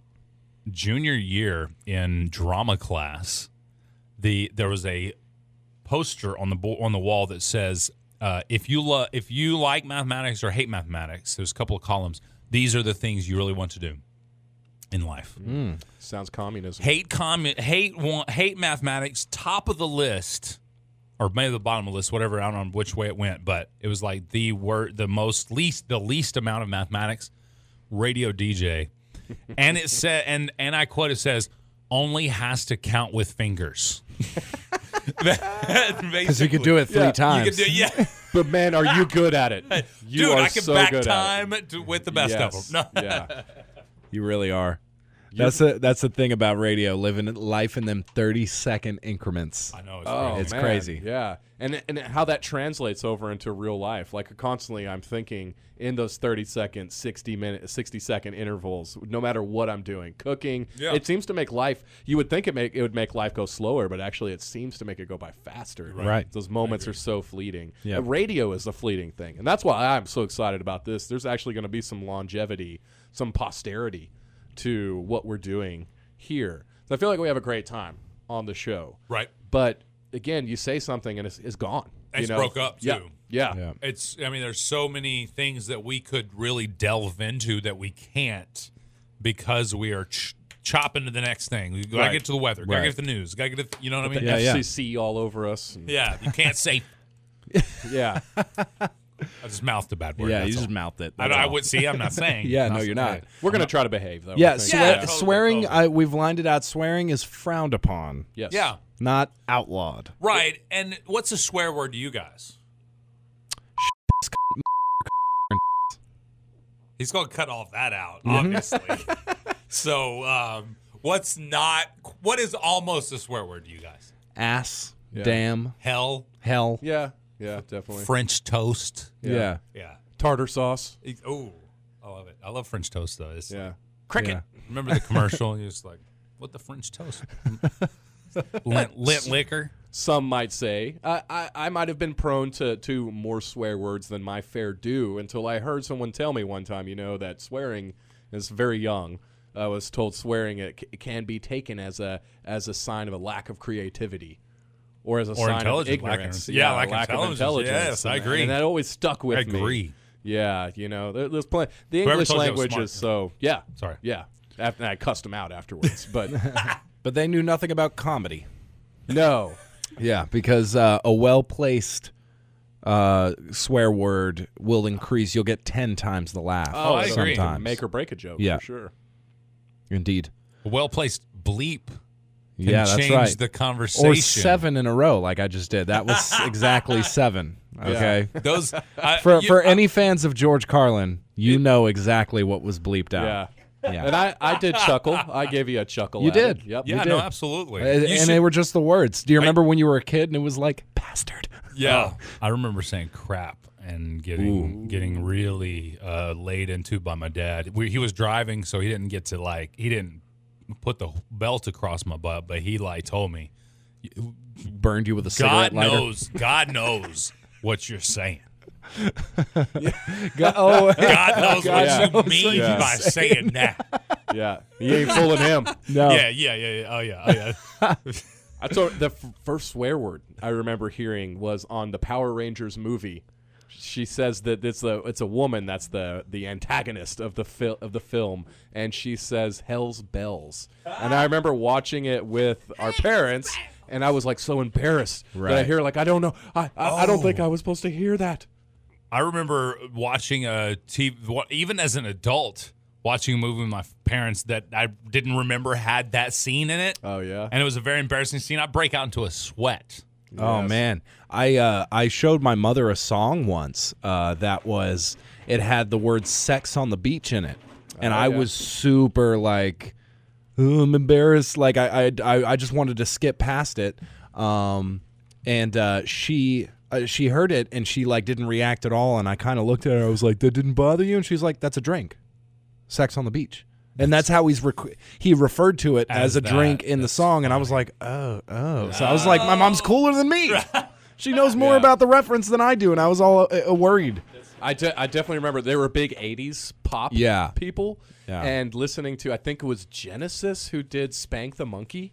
junior year in drama class, the there was a poster on the bo- on the wall that says, uh, "If you lo- if you like mathematics or hate mathematics," there's a couple of columns. These are the things you really want to do in life. Sounds communism. Hate com- hate want- hate mathematics, top of the list, or maybe the bottom of the list, whatever. I don't know which way it went, but it was like the word, the most least, the least amount of mathematics. Radio D J, and it said, and and I quote, it says, "Only has to count with fingers." Because you could do it three Yeah. times. You can do, yeah. But man, are you good at it? You Dude, are I can so back good time at to, with the it. best Yes. of them. No. Yeah. You really are. That's the that's the thing about radio, living life in them thirty second increments. I know. It's Oh, crazy. It's man. crazy. Yeah. And and how that translates over into real life. Like constantly I'm thinking in those thirty second, sixty minute, sixty second intervals, no matter what I'm doing, cooking, Yeah. it seems to make life, you would think it make it would make life go slower, but actually it seems to make it go by faster. Right. Those moments are so fleeting. Yeah. The radio is a fleeting thing. And that's why I'm so excited about this. There's actually going to be some longevity, some posterity to what we're doing here. So I feel like we have a great time on the show. Right. But again, you say something and it's, it's gone. It's you know? broke up, Yeah. too. Yeah. Yeah. It's. I mean, there's so many things that we could really delve into that we can't because we are ch- chopping to the next thing. We gotta Right. get to the weather. Gotta Right. get to the news. Gotta get to, you know what I mean? Yeah, yeah. F C C all over us. and- Yeah, you can't say Yeah. I just mouthed a bad word. yeah, that's you just all. mouthed it. I, That's I all. would see. I'm not saying. Yeah, no, you're not. We're going to try to behave, though. Yeah, I think. swear, Yeah, totally, swearing. totally. I, we've lined it out. Swearing is frowned upon, Yes. Yeah. not outlawed. Right. And what's a swear word to you guys? He's going to cut all of that out, obviously. so, um, what's not? What is almost a swear word to you guys? Ass, Yeah. damn, Hell, hell. Yeah. Yeah, definitely. French toast. Yeah. Yeah. Tartar sauce. Oh, I love it. I love French toast though. It's Yeah. cricket. Yeah. Remember the commercial? You're just like, what the French toast? Lint, lint liquor. Some might say. I, I, I might have been prone to, to more swear words than my fair due until I heard someone tell me one time, you know, that swearing is very young. I was told swearing it, c- it can be taken as a as a sign of a lack of creativity. Or as a Or sign of intelligence, lack of- ignorance. yeah, lack of lack intelligence. of intelligence. Yes, I And- agree. And that always stuck with I me. agree. Yeah, you know, there, there's plenty. The Whoever English told you I was language smart. is so, yeah. Sorry. Yeah. After, I cussed them out afterwards. But But they knew nothing about comedy. no. Yeah, because uh, a well-placed uh, swear word will increase. You'll get ten times the laugh. Oh, I agree. sometimes. Make or break a joke, Yeah. for sure. Indeed. A well-placed bleep can Yeah, that's change right. the conversation. Or seven in a row, like I just did. That was exactly seven. Okay. Those I, For you- for I- any fans of George Carlin, you know exactly what was bleeped out. Yeah. Yeah. And I, I did chuckle. I gave you a chuckle. You at it. did. Yep. yeah, did. no, absolutely. And, You and should- they were just the words. Do you remember when you were a kid and it was like bastard? Yeah, I remember saying crap and getting getting really uh, laid into by my dad. We, he was driving, so he didn't get to like he didn't put the belt across my butt, but he like told me, Burned you with a cigarette God lighter. knows, God knows what you're saying. God, oh, God knows God what you mean Yeah. by saying that. Yeah. You ain't fooling him. no. Yeah, yeah, yeah, yeah. Oh yeah, oh yeah. I told the f- first swear word I remember hearing was on the Power Rangers movie. She says that it's a it's a woman that's the the antagonist of the fil- of the film, and she says "Hell's bells." And I remember watching it with our parents, and I was like so embarrassed that I Right. hear like I don't know I I, I don't Oh. think I was supposed to hear that. I remember watching a T V, wa- even as an adult, watching a movie with my parents that I didn't remember had that scene in it. Oh yeah. And it was a very embarrassing scene. I break out into a sweat. Oh Yes. man, I uh, I showed my mother a song once uh, that was it had the word "sex on the beach" in it, and Oh, I yeah. was super like, "Oh, I'm embarrassed. Like I, I I I just wanted to skip past it. Um, and uh, she uh, she heard it and she like didn't react at all, and I kind of looked at her. I was like, "That didn't bother you?" And she's like, "That's a drink, sex on the beach." And that's how he's rec- he referred to it as, As a that. drink in the That's song, and I was like, oh, oh. So I was like, my mom's cooler than me. She knows more Yeah. about the reference than I do, and I was all uh, uh, worried. I, de- I definitely remember they were big eighties pop Yeah. people, Yeah. and listening to I think it was Genesis who did "Spank the Monkey."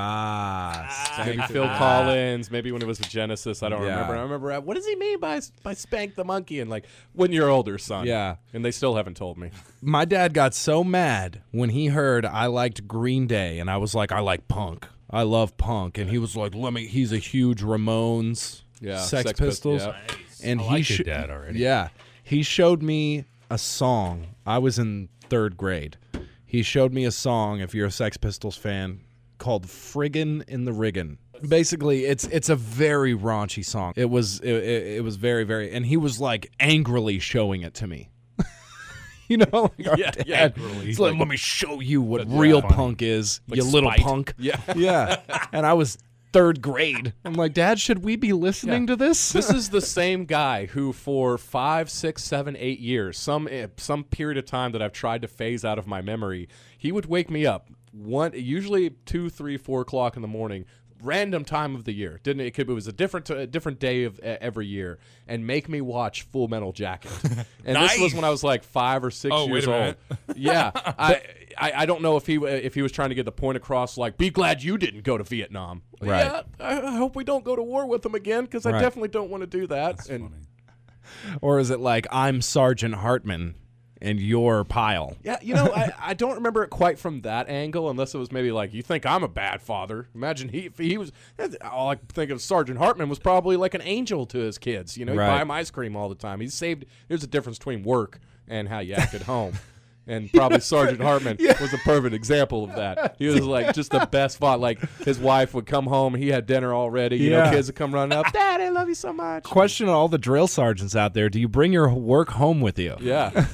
Ah, Maybe Phil Collins, maybe when it was Genesis, I don't Yeah. remember. I remember uh, what does he mean by by "Spank the Monkey" and like when you're older, son. Yeah. and they still haven't told me. my dad got so mad when he heard I liked Green Day, and I was like, I like punk. I love punk, and he was like, let me. He's a huge Ramones, Yeah, Sex, Sex Pist- Pistols, yeah. and I he like your sho- dad already. Yeah, he showed me a song. I was in third grade. He showed me a song. If you're a Sex Pistols fan, called "Friggin' in the Riggin'." Basically, it's it's a very raunchy song. It was it, it, it was very very, and he was like angrily showing it to me. You know, like our Yeah, dad. yeah, It's like, let me show you what That's real funny. punk is, Like you little spite. punk. Yeah. Yeah. And I was third grade. I'm like, Dad, should we be listening Yeah. to this? This is the same guy who, for five, six, seven, eight years, some eh, some period of time that I've tried to phase out of my memory, he would wake me up one, usually two, three, four o'clock in the morning, random time of the year. Didn't it? Could, it was a different a different day of uh, every year, and make me watch Full Metal Jacket. And this was Nice. when I was like five or six Oh, wait years a old. minute. Yeah, I, I I don't know if he if he was trying to get the point across, like, be glad you didn't go to Vietnam. Right. Yeah, I, I hope we don't go to war with them again, because I Right. definitely don't want to do that. and Or is it like, I'm Sergeant Hartman, in your pile. Yeah, you know, I, I don't remember it quite from that angle, unless it was maybe like, you think I'm a bad father. Imagine he if he was, all I think of Sergeant Hartman was probably like an angel to his kids. You know, he'd Right. buy them ice cream all the time. He saved, there's a difference between work and how you act at home. And probably Sergeant Hartman was a perfect example of that. He was like just the best father. Like his wife would come home, he had dinner already. You Yeah. know, kids would come running up, Dad, I love you so much. Question to all the drill sergeants out there: do you bring your work home with you? Yeah.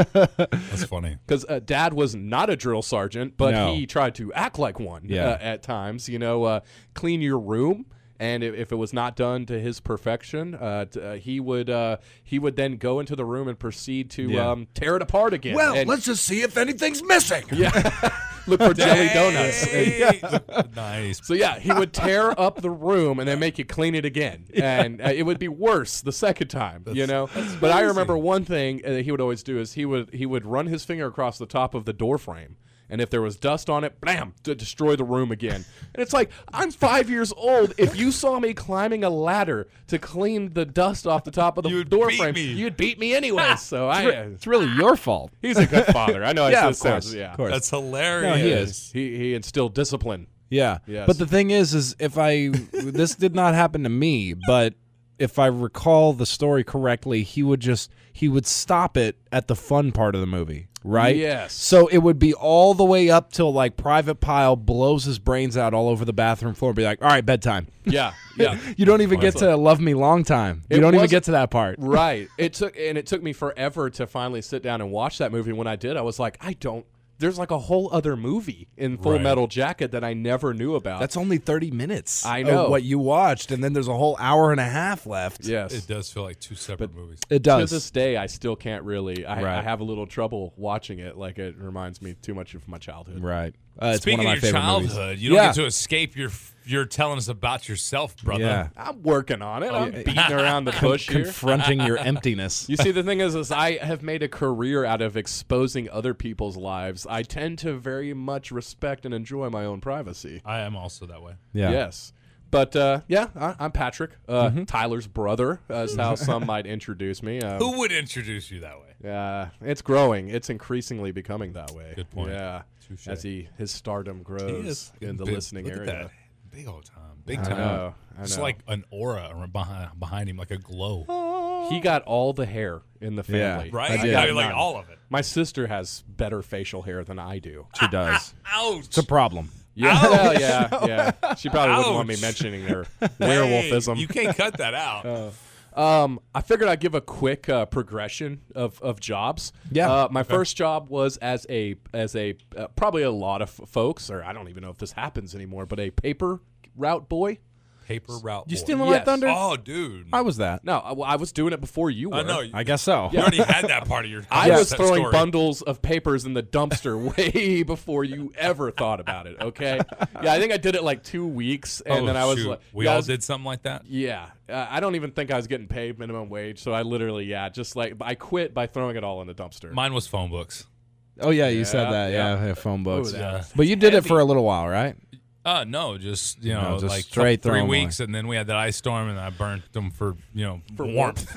That's funny. Because uh, Dad was not a drill sergeant, but No. he tried to act like one Yeah. uh, at times. You know, uh, clean your room, and if, if it was not done to his perfection, uh, t- uh, he would uh, he would then go into the room and proceed to Yeah. um, tear it apart again. Well, and let's just see if anything's missing. look for jelly donuts. And- Hey, nice. so yeah, he would tear up the room and then make you clean it again, and uh, it would be worse the second time, you know. But I remember one thing uh, he would always do is he would he would run his finger across the top of the door frame, and if there was dust on it, bam, to destroy the room again. And it's like, I'm five years old. If you saw me climbing a ladder to clean the dust off the top of the You would door beat frame, me. you'd beat me anyway. So I, uh, It's really your fault. he's a good father. I know. Yeah, I of said course, sounds- yeah, of course. That's hilarious. No, he is. He he instilled discipline. Yeah. Yes. But the thing is, is if I this did not happen to me, but if I recall the story correctly, he would just he would stop it at the fun part of the movie, right? Yes. So it would be all the way up till like Private Pile blows his brains out all over the bathroom floor and be like, all right, bedtime. Yeah, yeah. You don't even get to love me long time. You It don't even wasn't- get to that part. Right. It took and it took me forever to finally sit down and watch that movie. When I did, I was like, I don't. There's like a whole other movie in Full Right. Metal Jacket that I never knew about. That's only thirty minutes I of know. what you watched, and then there's a whole hour and a half left. yes. It does feel like two separate movies. It To does. this day, I still can't really. I, Right. I have a little trouble watching it. Like it reminds me too much of my childhood. Right. Uh, it's Speaking one of my of your favorite movies. childhood, you don't Yeah. get to escape your. You're telling us about yourself, brother. Yeah. I'm working on it. I'm yeah. beating around the bush here. Confronting your emptiness. You see, the thing is, is I have made a career out of exposing other people's lives. I tend to very much respect and enjoy my own privacy. I am also that way. Yeah. Yes. But uh, yeah, I, I'm Patrick, uh, Tyler's brother, is how some might introduce me. Um, Who would introduce you that way? Uh, it's growing. It's increasingly becoming that way. Good point. Yeah, Touche. as he his stardom grows in the Big- listening look at area. that. Big old time. Big I time. know. I It's know. like an aura around- behind, behind him, like a glow. He got all the hair in the Yeah. family. Right? I I did. got like none. all of it. My sister has better facial hair than I do. She does. Ouch. It's a problem. Yeah, well, yeah, yeah. She probably wouldn't want me Ouch. mentioning her Hey, werewolfism. you can't cut that out. Um, I figured I'd give a quick uh, progression of, of jobs. Yeah. Uh, my first job was as a as a uh, probably a lot of f- folks, or I don't even know if this happens anymore, but a paper route boy. Paper route. You boy. stealing Yes. my thunder? Oh, dude. I was that. No, I, well, I was doing it before you were. I know. I guess so. You already had that part of your. I your was set throwing story. bundles of papers in the dumpster way before you ever thought about it. Okay. Yeah, I think I did it like two weeks, and Oh, then I was shoot. like, we yeah, I all was- did something like that. Yeah, uh, I don't even think I was getting paid minimum wage, so I literally, yeah, just like I quit by throwing it all in the dumpster. Mine was phone books. Oh yeah, you said Yeah, that. Yeah, yeah. yeah, phone books. Ooh, that Yeah. But you did it for a little while, right? Uh no, just you know, No, just like straight three throw 'em weeks, and then we had that ice storm, and I burnt them for you know For warmth.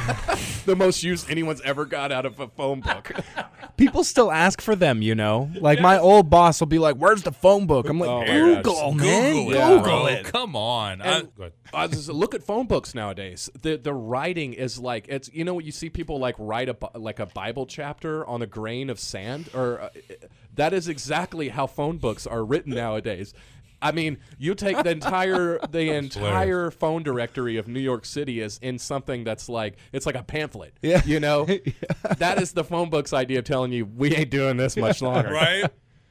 The most use anyone's ever got out of a phone book. People still ask for them, you know. Like my old boss will be like, "Where's the phone book?" I'm like, Oh, my gosh. "Google, man, Google it, Yeah. Google bro. it." Come on. I, And- go ahead. I just look at phone books nowadays. The the writing is like it's you know what you see people like write a Bi- like a Bible chapter on a grain of sand, or uh, that is exactly how phone books are written nowadays. I mean, you take the entire the entire phone directory of New York City is in something that's like it's like a pamphlet. Yeah. You know, that is the phone book's idea of telling you we ain't doing this much longer. Right?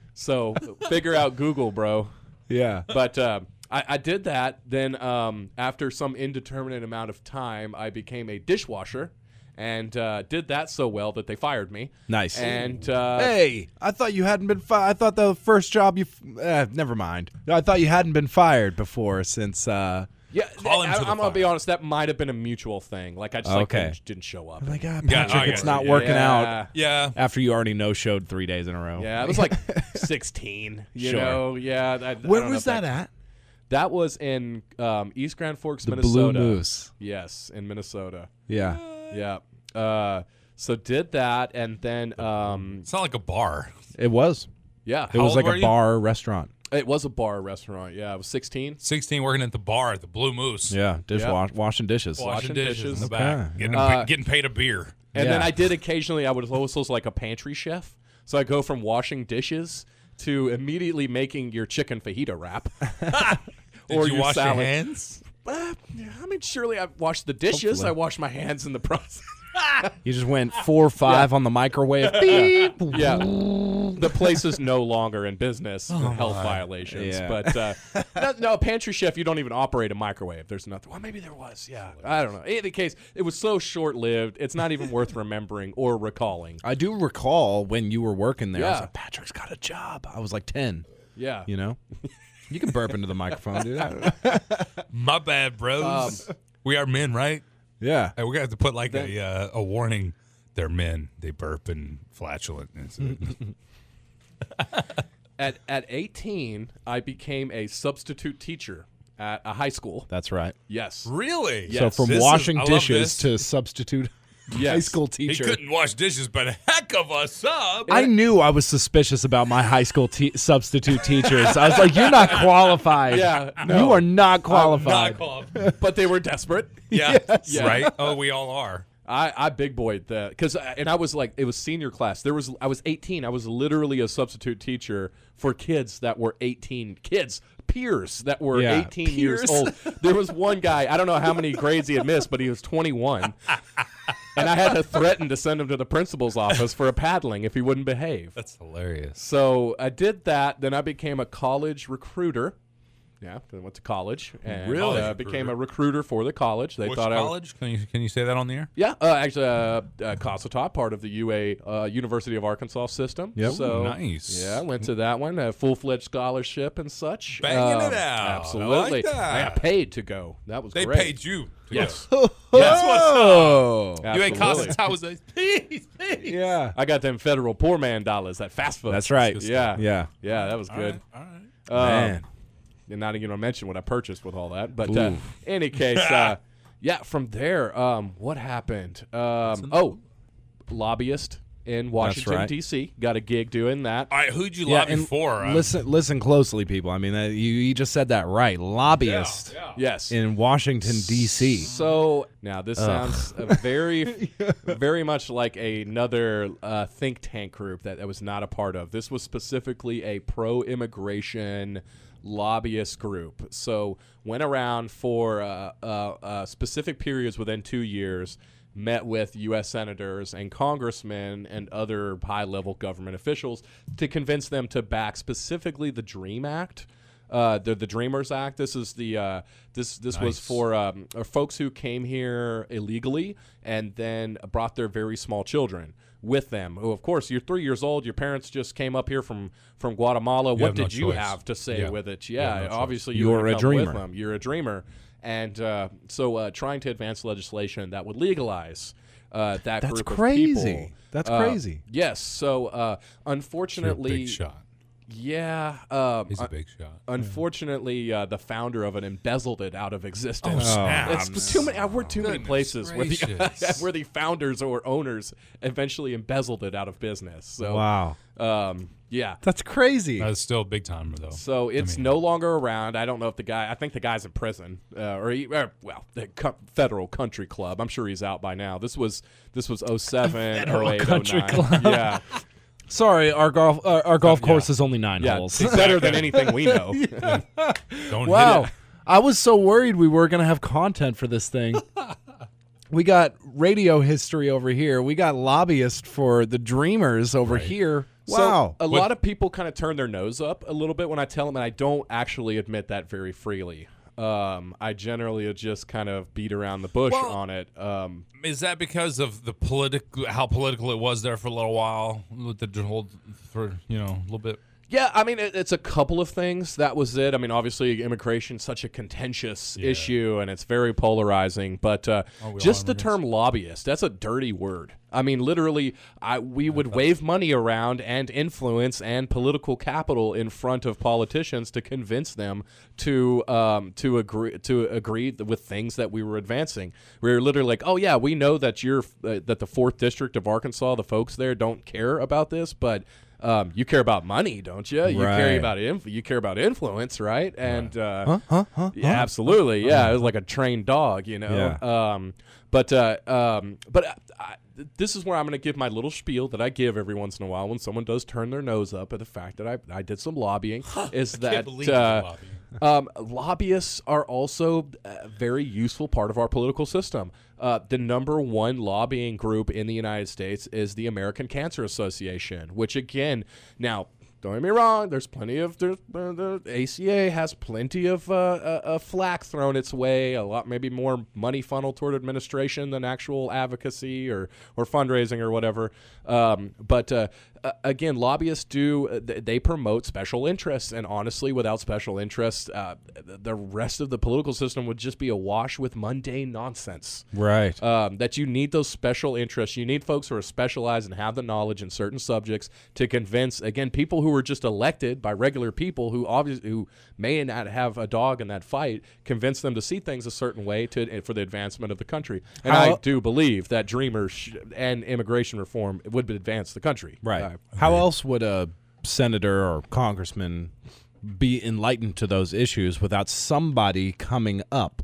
So figure out Google, bro. Yeah. But uh, I, I did that. Then um, after some indeterminate amount of time, I became a dishwasher and uh, did that so well that they fired me. Nice. And uh, Hey, I thought you hadn't been fired. I thought the first job you. F- uh, never mind. I thought you hadn't been fired before since. Uh, yeah, Call him I, to the I'm gonna be fire. honest. That might have been a mutual thing. Like I just like, Okay. didn't, didn't show up. like, ah, Yeah, Patrick, I it's get not it. working Yeah. out Yeah. after you already no showed three days in a row. Yeah, it was like sixteen. You Sure. know, yeah. I, I Where don't know was if that at? That was in um, East Grand Forks, The Minnesota. Blue Moose. Yes, in Minnesota. Yeah. Yeah. Uh, So did that, and then um, It's not like a bar. It was. yeah, It was old like were a you? bar restaurant. it was a bar restaurant. Yeah, I was sixteen. sixteen working at the bar at the Blue Moose. Yeah, dishwash, washing dishes. Washing, Washing dishes, dishes. in the back. Okay. Getting, Uh, getting paid a beer. And then Yeah. I did occasionally. I was also like a pantry chef. So I go from washing dishes to immediately making your chicken fajita wrap. Did or you your wash salad. your hands? Uh, I mean, surely I washed the dishes. Hopefully. I washed my hands in the process. You just went four or five on the microwave. Beep. Yeah, the place is no longer in business for health violations. Yeah. But uh, no, no, pantry chef, you don't even operate a microwave. There's nothing. Well, maybe there was. Yeah, I don't know. In any case, it was so short-lived. It's not even worth remembering or recalling. I do recall when you were working there. I was Yeah. like, Patrick's got a job. I was like ten. Yeah. You know, you can burp into the microphone, dude. My bad, bros. Um, we are men, right? Yeah. Hey, we're gonna have to put like a uh, a warning. They're men. They burp and flatulent. At at eighteen, I became a substitute teacher at a high school. That's right. Yes. Really? So Yes. from This is- washing I love dishes this. to substitute Yes. high school He teacher. couldn't wash dishes, but a heck of a sub. I knew I was suspicious about my high school te- substitute teachers. I was like, "You're not qualified. Yeah, no. You are not Not qualified." qualified. But they were desperate. Yeah, Yeah. right. Oh, we all are. I, I big boyed that because and I was like it was senior class. There was I was eighteen. I was literally a substitute teacher for kids that were eighteen. Kids, peers that were Yeah. eighteen years Peers. old. There was one guy. I don't know how many grades he had missed, but he was twenty-one. And I had to threaten to send him to the principal's office for a paddling if he wouldn't behave. That's hilarious. So I did that. Then I became a college recruiter. Yeah, then I went to college and Really? uh, became a recruiter for the college. They Which thought I college? Can you can you say that on the air? Yeah, uh, actually, uh, uh, Cossatot, part of the U A uh, University of Arkansas system. Yep. So, Nice. Yeah, went to that one, a full-fledged scholarship and such. Banging Um, it out. I Absolutely. like that. I got paid to go. That was They great. paid you. to Yes. go. Yes. Oh, You ain't Absolutely. Costa was like, please, please. yeah. I got them federal poor man dollars, that fast food. That's right. Yeah. Yeah. Yeah, that was All good. right, all right. Um, Man. And not even gonna mention what I purchased with all that. But uh, any case, uh, yeah, from there, um, what happened? Um, oh, lobbyist in Washington, right. D C Got a gig doing that. All right, who'd you Yeah, lobby and for? Uh, listen, listen closely, people. I mean, uh, you, you just said that right. Lobbyist yeah. Yes. in Washington D C. So now this sounds uh, very, very much like another uh, think tank group that I was not a part of. This was specifically a pro-immigration lobbyist group. So went around for uh, uh, uh, specific periods within two years, met with U S senators and congressmen and other high-level government officials to convince them to back specifically the DREAM Act. Uh, the the Dreamers Act. This is the uh, this this was Nice. for um, uh, folks who came here illegally and then brought their very small children with them. Who, of course, you're three years old. Your parents just came up here from from Guatemala. what have no did you choice. have to say Yeah. with it? You Yeah, have no choice. obviously you You're were a With dreamer. them. You're a dreamer, and uh, so uh, trying to advance legislation that would legalize. Uh, that That's group crazy. of people. That's Uh, crazy. Yes. So uh, You're a unfortunately, big shot. yeah. Um, He's a uh, big shot. Unfortunately, uh, the founder of it embezzled it out of existence. Oh, snap. It's too many. I've worked too many Goodness places where the, gracious. where the founders or owners eventually embezzled it out of business. So, Wow. um, yeah. That's crazy. That's still big time though. So it's mean- no longer around. I don't know if the guy. I think the guy's in prison, uh, or, he, or well, the co- federal country club. I'm sure he's out by now. This was this was oh seven, oh eight, country oh nine. club. Yeah, Sorry, our golf uh, our golf course is only nine yeah. holes. It's better than anything we know. Don't Wow. hit it. I was so worried we were going to have content for this thing. We got radio history over here. We got lobbyist for the Dreamers over here. Wow. So a What- lot of people kind of turn their nose up a little bit when I tell them, and I don't actually admit that very freely. Um, I generally just kind of beat around the bush Well- on it. Um, Is that because of the political, how political it was there for a little while with the whole, for you know, a little bit? Yeah, I mean, it, it's a couple of things. That was it. I mean, obviously, immigration is such a contentious Yeah. issue, and it's very polarizing. But uh, Oh, we all just the immigrants. term lobbyist, that's a dirty word. I mean, literally, I, we would wave money around and influence and political capital in front of politicians to convince them to um, to agree to agree with things that we were advancing. We were literally like, oh yeah, we know that you're uh, that the fourth district of Arkansas, the folks there don't care about this, but um, you care about money, don't you? You care Right. about inf- you care about influence, right? And uh, Huh? Huh? Huh? yeah, absolutely. Yeah, it was like a trained dog, you know. Yeah. Um, but uh, um, but I, I, this is where I'm going to give my little spiel that I give every once in a while when someone does turn their nose up at the fact that I I did some lobbying. is that Can't believe you're uh, lobbying. um, lobbyists are also a very useful part of our political system. Uh, the number one lobbying group in the United States is the American Cancer Association, which again, now don't get me wrong, there's plenty of there's, uh, the A C A has plenty of uh, uh, uh, flack thrown its way, a lot maybe more money funneled toward administration than actual advocacy or or fundraising or whatever. Um, but uh, uh, again, lobbyists do uh, th- they promote special interests, and honestly, without special interests, uh, th- the rest of the political system would just be awash with mundane nonsense. Right. Um, that you need those special interests. You need folks who are specialized and have the knowledge in certain subjects to convince, again, people who were just elected by regular people who obviously who may not have a dog in that fight, convince them to see things a certain way to for the advancement of the country. And How- I do believe that Dreamers sh- and immigration reform would advance the country. Right. Uh, How else would a senator or congressman be enlightened to those issues without somebody coming up?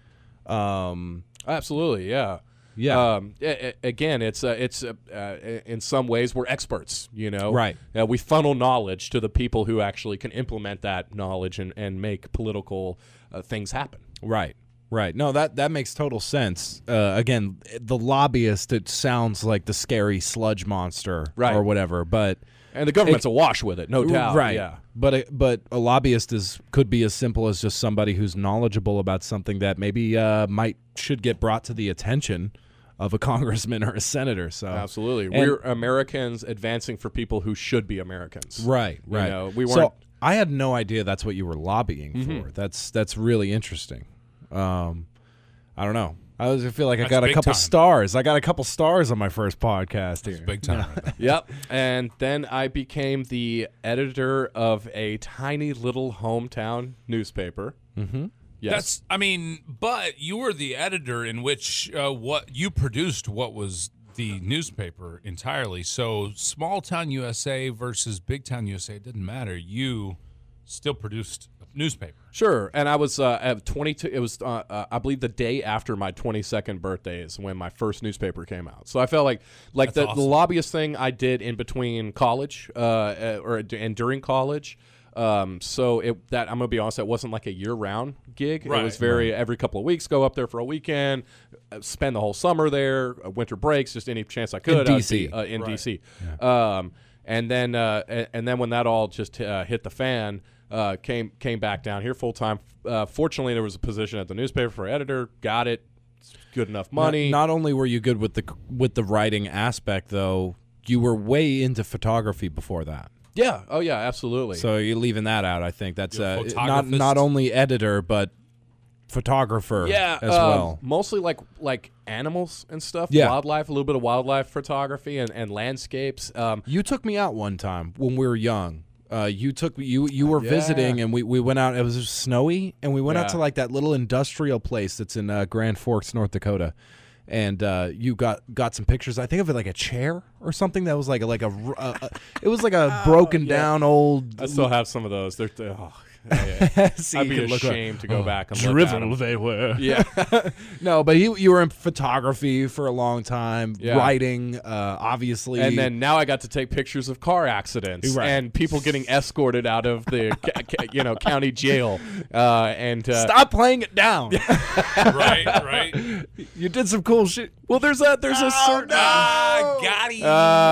Um, absolutely, yeah. Yeah. Um, a- a- again, it's uh, it's uh, uh, in some ways we're experts, you know. Right. Uh, we funnel knowledge to the people who actually can implement that knowledge and, and make political uh, things happen. Right. Right. No, that, that makes total sense. Uh, again, the lobbyist, it sounds like the scary sludge monster Right. or whatever, but And the government's awash with it, no doubt. right. Yeah. But a, but a lobbyist is could be as simple as just somebody who's knowledgeable about something that maybe uh, might should get brought to the attention of a congressman or a senator. So Absolutely. And- We're Americans advancing for people who should be Americans. Right, You right. know, we So weren't- I had no idea that's what you were lobbying for. That's that's really interesting. Um, I don't know. I was I feel like I That's got a big couple time. stars. I got a couple stars on my first podcast here. Big time. Yep. And then I became the editor of a tiny little hometown newspaper. Mm-hmm. Yes. That's, I mean, but you were the editor in which uh, what you produced what was the newspaper entirely. So Small Town U S A versus Big Town U S A, it didn't matter. You still produced a newspaper. Sure, and I was uh, at twenty-two. It was, uh, uh, I believe, the day after my twenty-second birthday is when my first newspaper came out. So I felt like, like That's the, the awesome. lobbyist thing I did in between college, uh, uh, or and during college. Um, so it that I'm gonna be honest, it wasn't like a year-round gig. Right, it was very every couple of weeks, go up there for a weekend, uh, spend the whole summer there, uh, winter breaks, just any chance I could. In I'd D C. be, uh, in Right. D C. Um, and then uh, and, and then when that all just uh, hit the fan. Uh, came came back down here full time. Uh, fortunately, there was a position at the newspaper for editor. Got it. It's good enough money. Not, not only were you good with the with the writing aspect, though, you were way into photography before that. yeah. Oh yeah. Absolutely. So you're leaving that out. I think that's You're a uh, not photographist? not only editor but photographer yeah. as um, well. Mostly like like animals and stuff. Yeah. Wildlife. A little bit of wildlife photography and, and landscapes. Um, You took me out one time when we were young. Uh, you took me. You you were Yeah. visiting, and we, we went out. It was snowy, and we went out Yeah. to like that little industrial place that's in uh, Grand Forks, North Dakota. And uh, you got got some pictures. I think of it like a chair or something that was like a, like a. r- Uh, uh, it was like a broken down old. I still have some of those. They're. they're oh, yeah. See, I'd you be could look ashamed to go oh, back and look at drivel them. they were. Yeah. No, but you you were in photography for a long time, Yeah. writing, uh, obviously. And then now I got to take pictures of car accidents Right. and people getting escorted out of the ca- ca- you know county jail. Uh, and uh, stop playing it down. right, right. You did some cool shit. well, there's a there's a certain. Ah, got him.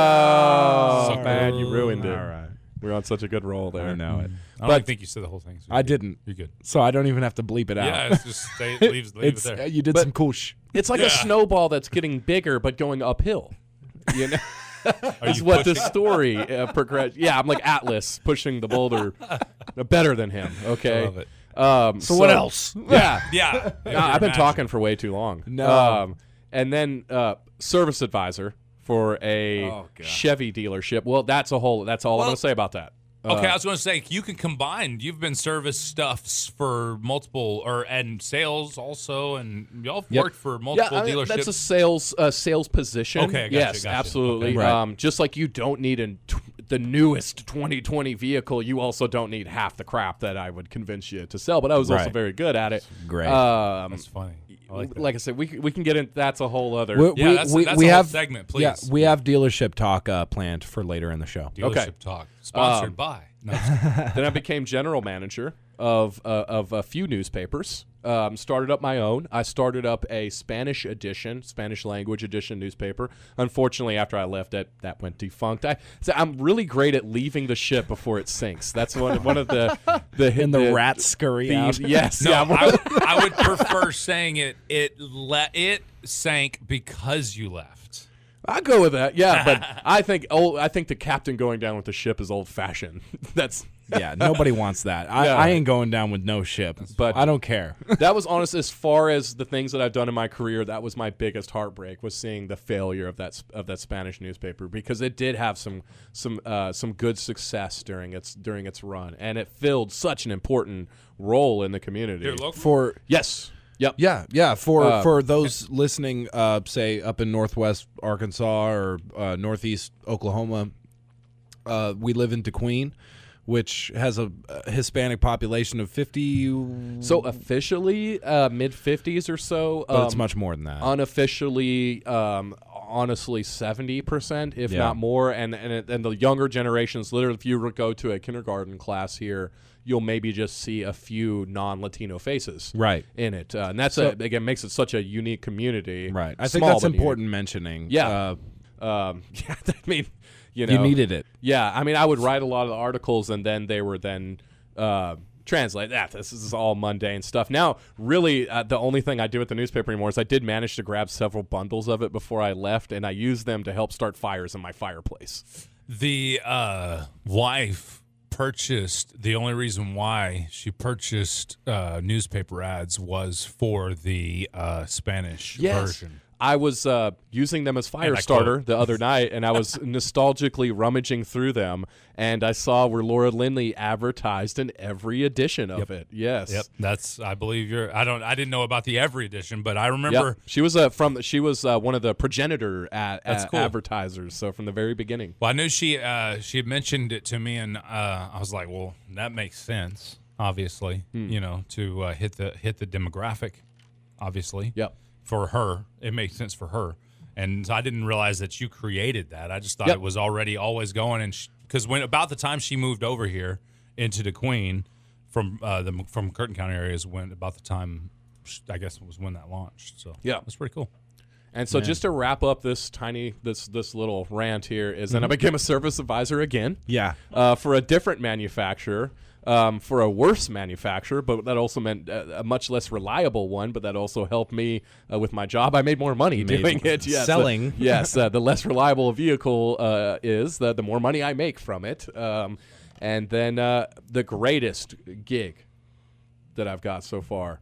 Oh, Sucker. man, you ruined it. All right. We're on such a good roll there. I know it. I but- don't think you said the whole thing. So you're I good. didn't. You're good. So I don't even have to bleep it out. Yeah, it's just stay, leave, leave it It's, there. uh, you did But- some cool sh- It's like Yeah. a snowball that's getting bigger but going uphill. You know? Are is you what the pushing? story uh, progress. Yeah, I'm like Atlas pushing the boulder better than him. Okay. I love it. Um, So what else? Yeah. Yeah. No, I've been talking for way too long. No. Um, and then uh, service advisor for a Oh, God. Chevy dealership. Well, that's a whole. That's all I'm Well- going to say about that. Okay, Uh, I was going to say you can combine. You've been service stuffs for multiple, or and sales also, and y'all have Yep. worked for yeah, multiple I mean, dealerships. that's a sales uh, sales position. Okay, gotcha, yes, gotcha. absolutely. Okay. Right. Um, just like you don't need an, t- the newest twenty twenty vehicle, you also don't need half the crap that I would convince you to sell. But I was also Right. very good at it. Great. Um, That's funny. I like that. like I said, we c- we can get in. That's a whole other. We, Yeah, we, that's a- we, that's we a whole have segment, Yeah, please. we have dealership talk uh, planned for later in the show. Dealership okay. talk sponsored Um, by. No, I'm just kidding. Then I became general manager of uh, of a few newspapers. Um, started up my own. I started up a Spanish edition, Spanish language edition newspaper. Unfortunately, after I left, that that went defunct. I, so I'm really great at leaving the ship before it sinks. That's one one of the the And the, rats scurry the- out. Yes, no, yeah. I'm- I, would- I would prefer saying it. It le- it sank because you left. I go with that. Yeah, but I think old. I think the captain going down with the ship is old fashioned. That's Yeah, nobody wants that. I, Yeah. I ain't going down with no ship, But- I don't care. that was honest as far as the things that I've done in my career. That was my biggest heartbreak, was seeing the failure of that of that Spanish newspaper, because it did have some some uh, some good success during its during its run, and it filled such an important role in the community. Here, local. For Yes. Yep. yeah, yeah. For Uh, for those listening, uh, say up in Northwest Arkansas or uh, Northeast Oklahoma, uh, we live in DeQueen, which has a, a Hispanic population of fifty. So officially, uh, mid fifties or so. but it's um, much more than that. unofficially, um, honestly, seventy percent, if Yeah. not more. And and, it, and the younger generations, literally, if you were to go to a kindergarten class here, you'll maybe just see a few non-Latino faces Right. in it. Uh, and that's, So- a, again, makes it such a unique community. Right. I think Small, that's but unique. important mentioning. Yeah. Uh, Um, yeah, I mean, you know. you needed it. Yeah, I mean, I would write a lot of the articles, and then they were then uh, translate that. This is all mundane stuff. Now, really, uh, the only thing I do at the newspaper anymore is I did manage to grab several bundles of it before I left, and I used them to help start fires in my fireplace. The uh, wife purchased, the only reason why she purchased uh, newspaper ads was for the uh, Spanish version. I was uh, using them as fire And I starter quote. the other night, and I was nostalgically rummaging through them, and I saw where Laura Lindley advertised in every edition of it. Yes. Yep, that's. I believe you're. I don't. I didn't know about the every edition, but I remember. Yep. She was uh, from. She was uh, one of the progenitor at, That's uh, cool. advertisers. So from the very beginning. Well, I knew she. Uh, she had mentioned it to me, and uh, I was like, "Well, that makes sense. Obviously, Hmm. you know, to uh, hit the hit the demographic. Obviously, Yep. for her, it makes sense for her." And I didn't realize that you created that. I just thought Yep. it was already always going. And because when about the time she moved over here into the Queen from uh, the from Curtin County areas, when about the time I guess it was when that launched. So Yeah. that's pretty cool. And so just to wrap up this tiny this this little rant here is Mm-hmm. then I became a service advisor again. Yeah. Uh, for a different manufacturer, um, for a worse manufacturer, but that also meant a, a much less reliable one. But that also helped me uh, with my job. I made more money Made- doing it. Yes, selling. Uh, yes, uh, the less reliable a vehicle uh, is, the the more money I make from it. Um, and then uh, the greatest gig that I've got so far,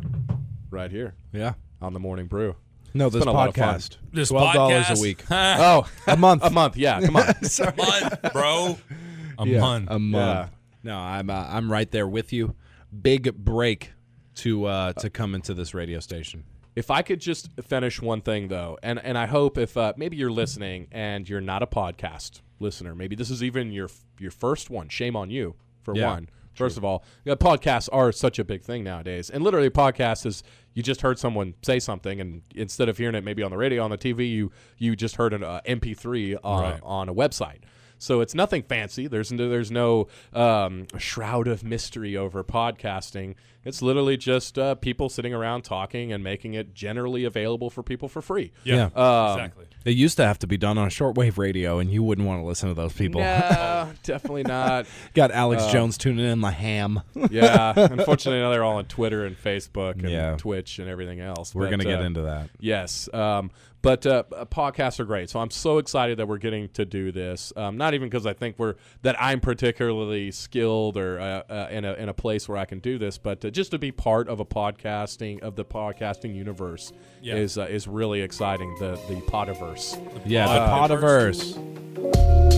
right here Yeah. on the Morning Brew. No, this been a lot of fun. podcast. This Twelve dollars podcast, a week. Oh, A month. a month. Yeah, come on. month, bro. A Yeah, month. A month. Yeah. No, I'm uh, I'm right there with you. Big break to uh, to come into this radio station. If I could just finish one thing, though, and, and I hope if uh, maybe you're listening and you're not a podcast listener, maybe this is even your your first one. Shame on you, for Yeah, one. First of all, yeah, podcasts are such a big thing nowadays. And literally, a podcast is you just heard someone say something, and instead of hearing it maybe on the radio, on the T V, you you just heard an uh, M P three on, Right. on a website. So it's nothing fancy. There's no, there's no um, shroud of mystery over podcasting. It's literally just uh, people sitting around talking and making it generally available for people for free. Yeah, Um, exactly. It used to have to be done on a shortwave radio, and you wouldn't want to listen to those people. No, definitely not. Got Alex Jones tuning in the ham. Yeah, unfortunately, now they're all on Twitter and Facebook and Yeah. Twitch and everything else. We're But, going to get uh, into that. Yes, um, but uh, podcasts are great. So I'm so excited that we're getting to do this. Um, not even because I think we're that I'm particularly skilled or uh, uh, in a in a place where I can do this, but uh, just to be part of a podcasting of the podcasting universe Yeah. is uh, is really exciting. The the Podiverse. Yeah, the Uh, Podiverse.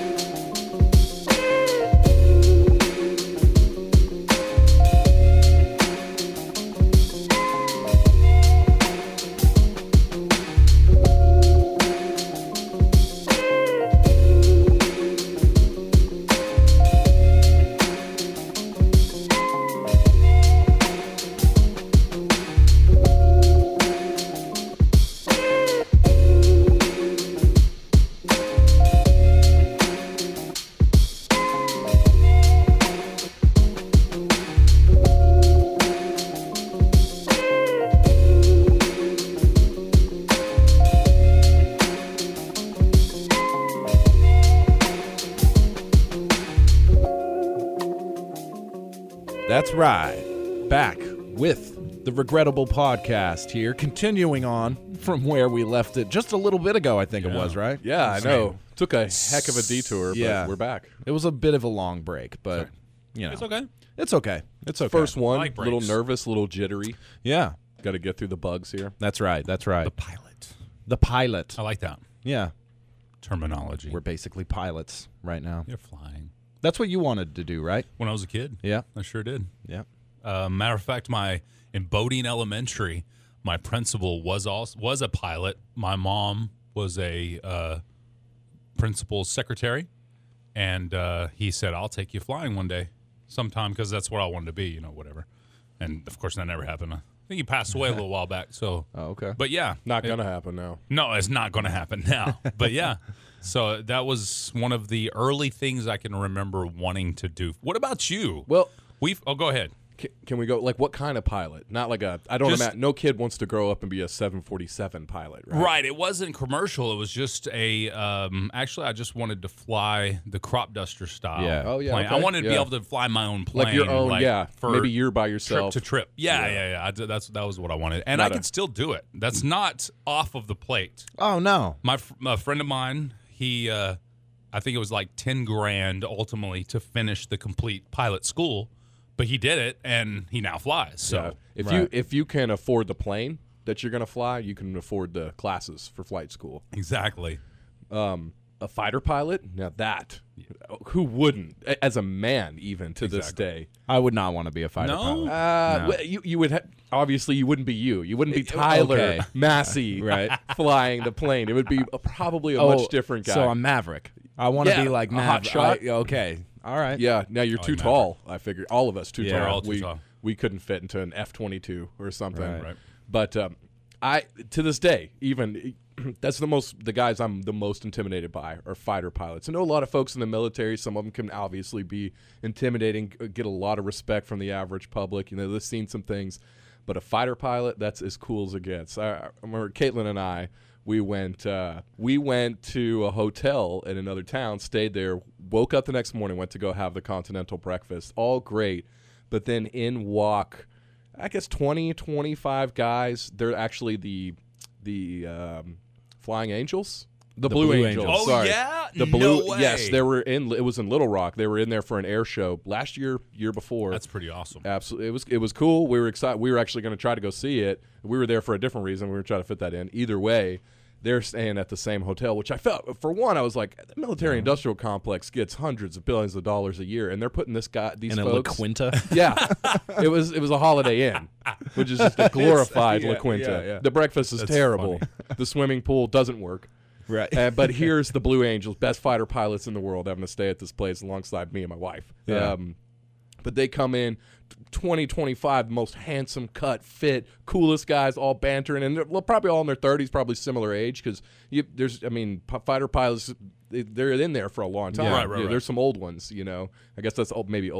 That's right. Back with the Regrettable Podcast here, continuing on from where we left it just a little bit ago, I think it Yeah. was, right? Yeah, I know. Took a heck of a detour, but Yeah. we're back. It was a bit of a long break, but, you know. It's okay. It's okay. It's okay. First one, like a little breaks. nervous, a little jittery. Yeah. Got to get through the bugs here. That's right. That's right. The pilot. The pilot. I like that Yeah. terminology. We're basically pilots right now. You're flying. That's what you wanted to do, right? When I was a kid, Yeah. I sure did. Yeah. Uh, matter of fact, my in Bodine Elementary, my principal was also was a pilot. My mom was a uh, principal's secretary, and uh, he said, "I'll take you flying one day, sometime," because that's what I wanted to be, you know, whatever. And of course, that never happened. I think he passed away a little while back. So, Oh, okay. but yeah, Not it- going to happen now. No, it's not going to happen now. But yeah, so that was one of the early things I can remember wanting to do. What about you? Well, We've. Oh, go ahead. Can, can we go like what kind of pilot? Not like a. I don't Just- imagine. No kid wants to grow up and be a seven forty-seven pilot, right? Right. It wasn't commercial. It was just a. Um, actually, I just wanted to fly the crop duster style. Yeah. Oh, yeah, plane. I okay. wanted to be Yeah. able to fly my own plane, Like your own, like, yeah. For Maybe you're by trip yourself. to trip. Yeah, Yeah. yeah, yeah. I did, that's that was what I wanted, and Not I a- can still do it. That's not off of the plate. Oh, no. My fr- a friend of mine, he, uh, I think it was like ten grand ultimately to finish the complete pilot school, but he did it and he now flies. So Yeah. If Right. you if you can afford the plane that you're going to fly, you can afford the classes for flight school. exactly. Um, a fighter pilot, now that who wouldn't? A- As a man, even to this Exactly. day, I would not want to be a fighter No? pilot. uh, No. well, you you would ha- obviously you wouldn't be you. You wouldn't be Tyler Okay. Massey, Right. flying the plane. It would be a, probably a Oh, much different guy. So I'm Maverick. I want to Yeah, be like a Mav- hot shot. I- okay. All right. Yeah, now you're too like tall. I figured all of us too Yeah, tall. we're all too we tall. we couldn't fit into an F twenty-two or something. Right. Right. But um, I to this day, even that's the most the guys I'm the most intimidated by are fighter pilots. I know a lot of folks in the military. Some of them can obviously be intimidating, g- get a lot of respect from the average public. You know, they've seen some things, but a fighter pilot, that's as cool as it gets. I, I remember Caitlin and I. We went. Uh, we went to a hotel in another town, stayed there, woke up the next morning, went to go have the continental breakfast. All great, but then in walk, I guess twenty, twenty-five guys. They're actually the the um, Flying Angels, the, Blue, Blue Angels. Angels. Oh, Sorry. yeah? the No Blue. way. Yes, they were in. It was in Little Rock. They were in there for an air show last year, year before. That's pretty awesome. Absolutely, it was it was cool. We were excited. We were actually going to try to go see it. We were there for a different reason. We were trying to fit that in. Either way, they're staying at the same hotel, which I felt for one. I was like, the military-industrial complex gets hundreds of billions of dollars a year, and they're putting this guy, these In a La folks. Quinta. Yeah, it was it was a Holiday Inn, which is just a glorified yeah, La Quinta. yeah, yeah. The breakfast is That's terrible. The swimming pool doesn't work. Right. Uh, but here's the Blue Angels, best fighter pilots in the world, having to stay at this place alongside me and my wife. Yeah. Um, but they come in, twenty, twenty-five, most handsome, cut, fit, coolest guys, all bantering, and they're well, probably all in their thirties, probably similar age, because there's, I mean, p- fighter pilots, they, they're in there for a long time. Yeah. Right, right, You know, right. There's some old ones, you know. I guess that's old, maybe old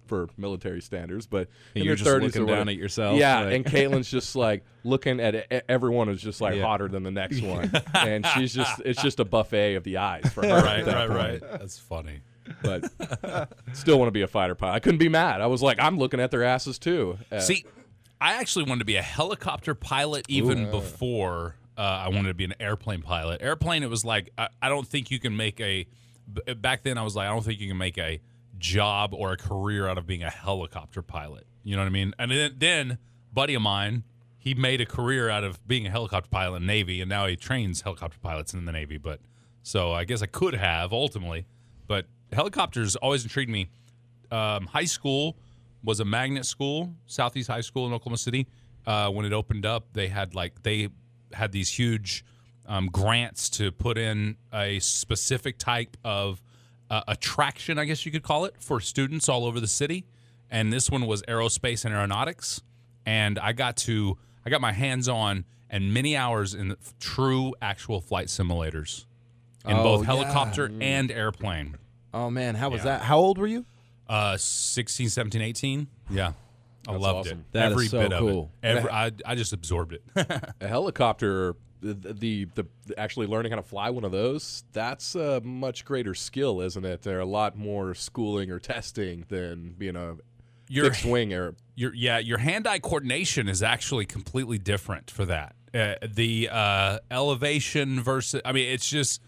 for military standards, but And in you're their just thirties looking or down whatever. at yourself, Yeah, like- and Caitlin's just like looking at it. Everyone is just like Yeah. hotter than the next one, and she's just it's just a buffet of the eyes for her. Right, at that right, point. right. That's funny. But still want to be a fighter pilot. I couldn't be mad. I was like, I'm looking at their asses too. Uh, See, I actually wanted to be a helicopter pilot even before uh, I wanted to be an airplane pilot. Airplane, it was like I, I don't think you can make a. b- Back then, I was like, I don't think you can make a job or a career out of being a helicopter pilot. You know what I mean? And then, then buddy of mine, he made a career out of being a helicopter pilot in the Navy, and now he trains helicopter pilots in the Navy. But so I guess I could have ultimately, but helicopters always intrigued me. Um, high school was a magnet school, Southeast High School in Oklahoma City. Uh, when it opened up, they had like they had these huge um, grants to put in a specific type of uh, attraction, I guess you could call it, for students all over the city. And this one was aerospace and aeronautics. And I got to I got my hands on and many hours in true actual flight simulators in Oh, both yeah. helicopter and airplane. Oh man, how was Yeah. that? How old were you? Uh, sixteen, seventeen, eighteen. Yeah. I That's loved awesome. it. That is Every so bit cool. of it. Every, I, I just absorbed it. a helicopter, the, the the the actually learning how to fly one of those, that's a much greater skill, isn't it? There are a lot more schooling or testing than being a Your, fixed wing air. your, yeah, your hand-eye coordination is actually completely different for that. Uh, the uh, elevation versus, I mean, it's just,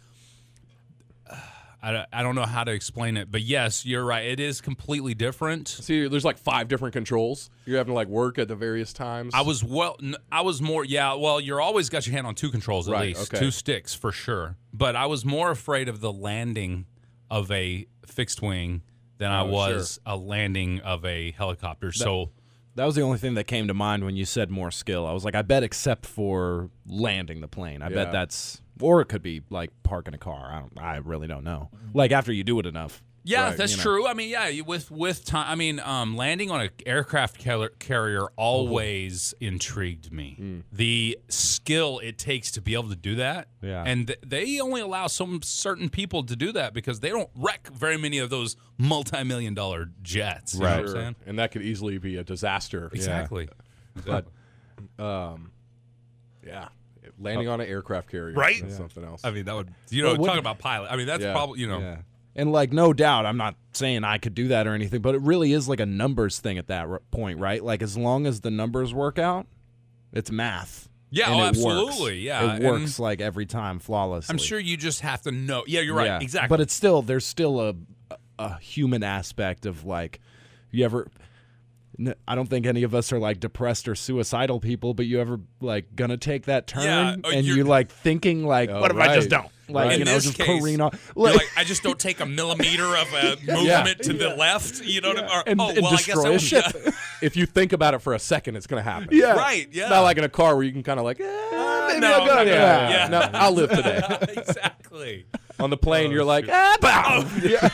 uh, I, don't- I don't know how to explain it, but yes, you're right. It is completely different. See, there's like five different controls. You're having to like work at the various times. I was well. n- I was more. Yeah. Well, you're always got your hand on two controls at Right, least, okay. two sticks for sure. But I was more afraid of the landing of a fixed wing than I Oh, was a landing of a helicopter. So That was the only thing that came to mind when you said more skill. I was like, I bet except for landing the plane. I Yeah. bet that's, or it could be like parking a car. I don't. I really don't know. Like after you do it enough. yeah, Right, that's you know. true. I mean, yeah, you- with with time. I mean, um, landing on an aircraft car- carrier always intrigued me. Mm. The skill it takes to be able to do that. Yeah. and th- they only allow some certain people to do that because they don't wreck very many of those multi-million dollar jets. You know what I'm Sure. saying? And that could easily be a disaster. Exactly. But, um, yeah, landing on an aircraft carrier, Right? That's something else. I mean, that would you know Well, what- talking about pilot. I mean, that's Yeah. probably you know. Yeah. And like, no doubt, I'm not saying I could do that or anything, but it really is like a numbers thing at that r- point, right? Like, as long as the numbers work out, it's math. Yeah, And oh, it absolutely, works. yeah, It and works like every time flawlessly. I'm sure you just have to know. Yeah, you're right. Yeah. Exactly. But it's still there's still a a human aspect of like, you ever. n- I don't think any of us are like depressed or suicidal people, but you ever like gonna take that turn Yeah, oh, and you're- you like thinking like, Oh, what if I just right. don't? Like, Right. you In know, this just case, careen on. You're Like, like, I just don't take a millimeter of a movement to the left. You know what I mean? Or, and, oh, and well, I guess destroy I a would. ship. if you think about it for a second, it's going to happen. Yeah. Right. Yeah. Not like in a car where you can kind of like, eh, maybe no, I'll go. not Yeah, gonna- yeah. No, I'll live today. exactly. On the plane, Oh, you're like, shoot. ah, bow. Yeah.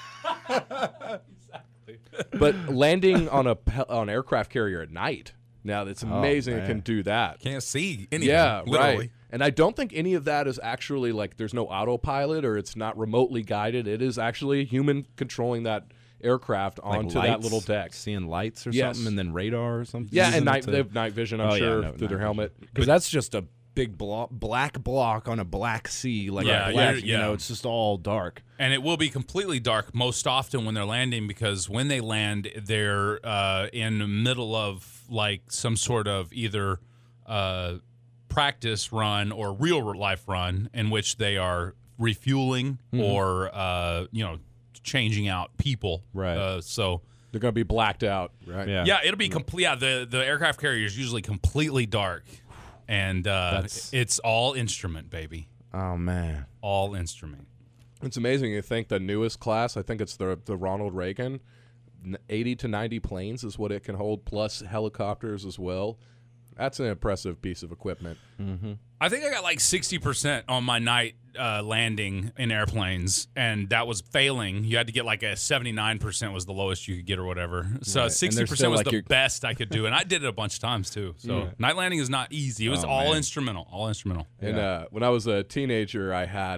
But landing on a pe- on an aircraft carrier at night, now that's amazing. it man. can do that. Can't see anything. Yeah, literally. right. And I don't think any of that is actually like there's no autopilot or it's not remotely guided. It is actually human controlling that aircraft like onto that lights, little deck. seeing lights or Yes. something, and then radar or something. Yeah, using and it night, to- they have night vision, I'm Oh, yeah, sure, no, through their night helmet. because that's just a big block, black block on a black sea, like Yeah, a black. you're- You know, yeah. it's just all dark. And it will be completely dark most often when they're landing because when they land, they're uh, in the middle of like some sort of either uh, practice run or real life run in which they are refueling or uh, you know changing out people. Right. Uh, so They're going to be blacked out, right? Yeah. yeah, it'll be complete. Yeah, the the aircraft carrier is usually completely dark, and uh, That's- it's all instrument, baby, Oh man. all instrument. It's amazing. You think the newest class, I think it's the the Ronald Reagan, n- eighty to ninety planes is what it can hold, plus helicopters as well. That's an impressive piece of equipment. I think I got like sixty percent on my night uh, landing in airplanes, and that was failing. You had to get like a seventy-nine percent was the lowest you could get or whatever. So Right. And sixty there's percent still, was like, the your- best I could do, and I did it a bunch of times too. So night landing is not easy. It was Oh, all man. instrumental, all instrumental. And Yeah. uh, when I was a teenager, I had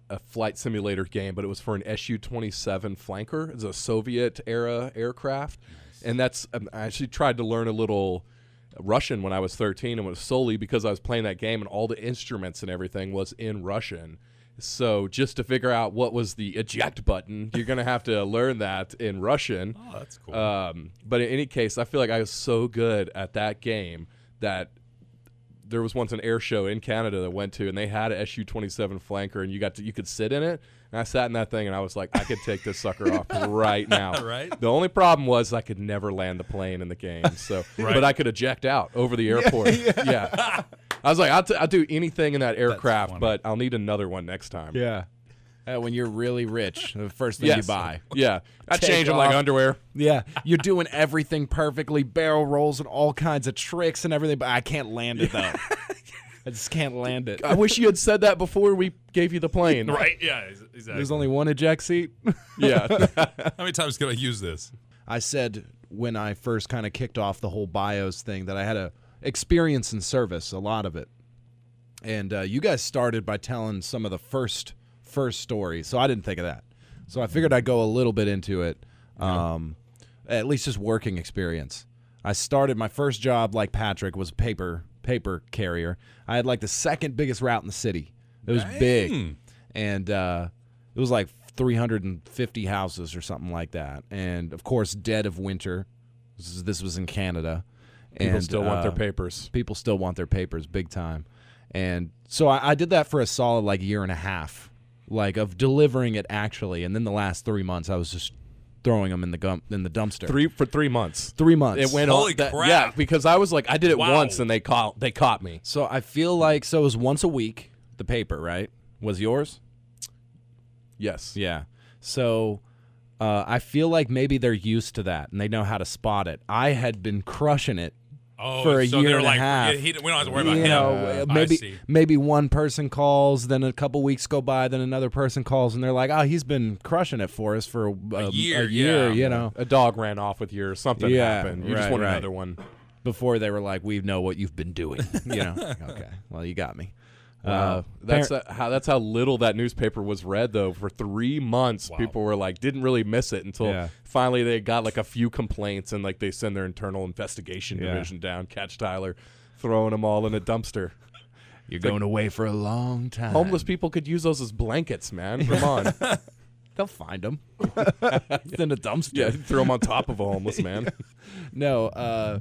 a flight simulator game, but it was for an S U twenty-seven Flanker. It's a Soviet era aircraft, nice. And that's um, I actually tried to learn a little Russian when I was thirteen, and it was solely because I was playing that game, and all the instruments and everything was in Russian. So just to figure out what was the eject button, you're going to have to learn that in Russian. Oh, that's cool. Um, but in any case, I feel like I was so good at that game that there was once an air show in Canada that I went to, and they had an S U twenty-seven Flanker, and you got to you could sit in it. And I sat in that thing, and I was like, I could take this sucker off right now. Right? The only problem was I could never land the plane in the game. So, Right. but I could eject out over the airport. Yeah. yeah. I was like, I'll, t- I'll do anything in that aircraft, funny. but I'll need another one next time. Yeah. Uh, when you're really rich, the first thing Yes. you buy. Yeah. I Take change them like off. underwear. Yeah, you're doing everything perfectly, barrel rolls and all kinds of tricks and everything, but I can't land it though. I just can't land it. I wish you had said that before we gave you the plane. Right? Yeah, ex- exactly. There's only one eject seat. Yeah. How many times can I use this? I said when I first kind of kicked off the whole BIOS thing that I had a experience in service, a lot of it. And uh, you guys started by telling some of the first first stories, so I didn't think of that. So I figured I'd go a little bit into it, um, at least just working experience. I started my first job, like Patrick, was a paper paper carrier. I had like the second biggest route in the city. It was Dang. big, and uh, it was like three hundred fifty houses or something like that. And of course, dead of winter. This, is, this was in Canada. People and, still want uh, their papers. People still want their papers big time. And so I, I did that for a solid like year and a half, like of delivering it actually. And then the last three months, I was just throwing them in the gum in the dumpster. Three for three months. Three months. It went Holy on. that- crap. Yeah, because I was like, I did it Wow. once, and they caught they caught me. So I feel like so it was once a week. The paper, right, was yours. Yes. Yeah. So uh, I feel like maybe they're used to that and they know how to spot it. I had been crushing it. Oh, For a so year they're and a like, half. yeah, he, we don't have to worry about you him. know, I maybe see. maybe one person calls, then a couple weeks go by, then another person calls, and they're like, "Oh, he's been crushing it for us for a, A year, a year, yeah. you know." A dog ran off with yours. Something Yeah, happened. You right, just want right. another one. Before they were like, "We know what you've been doing," you know. Okay, well, you got me. Wow. Uh, that's par- uh, how that's how little that newspaper was read though. For three months, Wow. people were like didn't really miss it until Yeah. finally they got like a few complaints and like they send their internal investigation Yeah. division down, catch Tyler, throwing them all in a dumpster. You're going away for a long time. Homeless people could use those as blankets, man. Come on, they'll find them. It's in a dumpster. yeah, throw them on top of a homeless man. No, uh,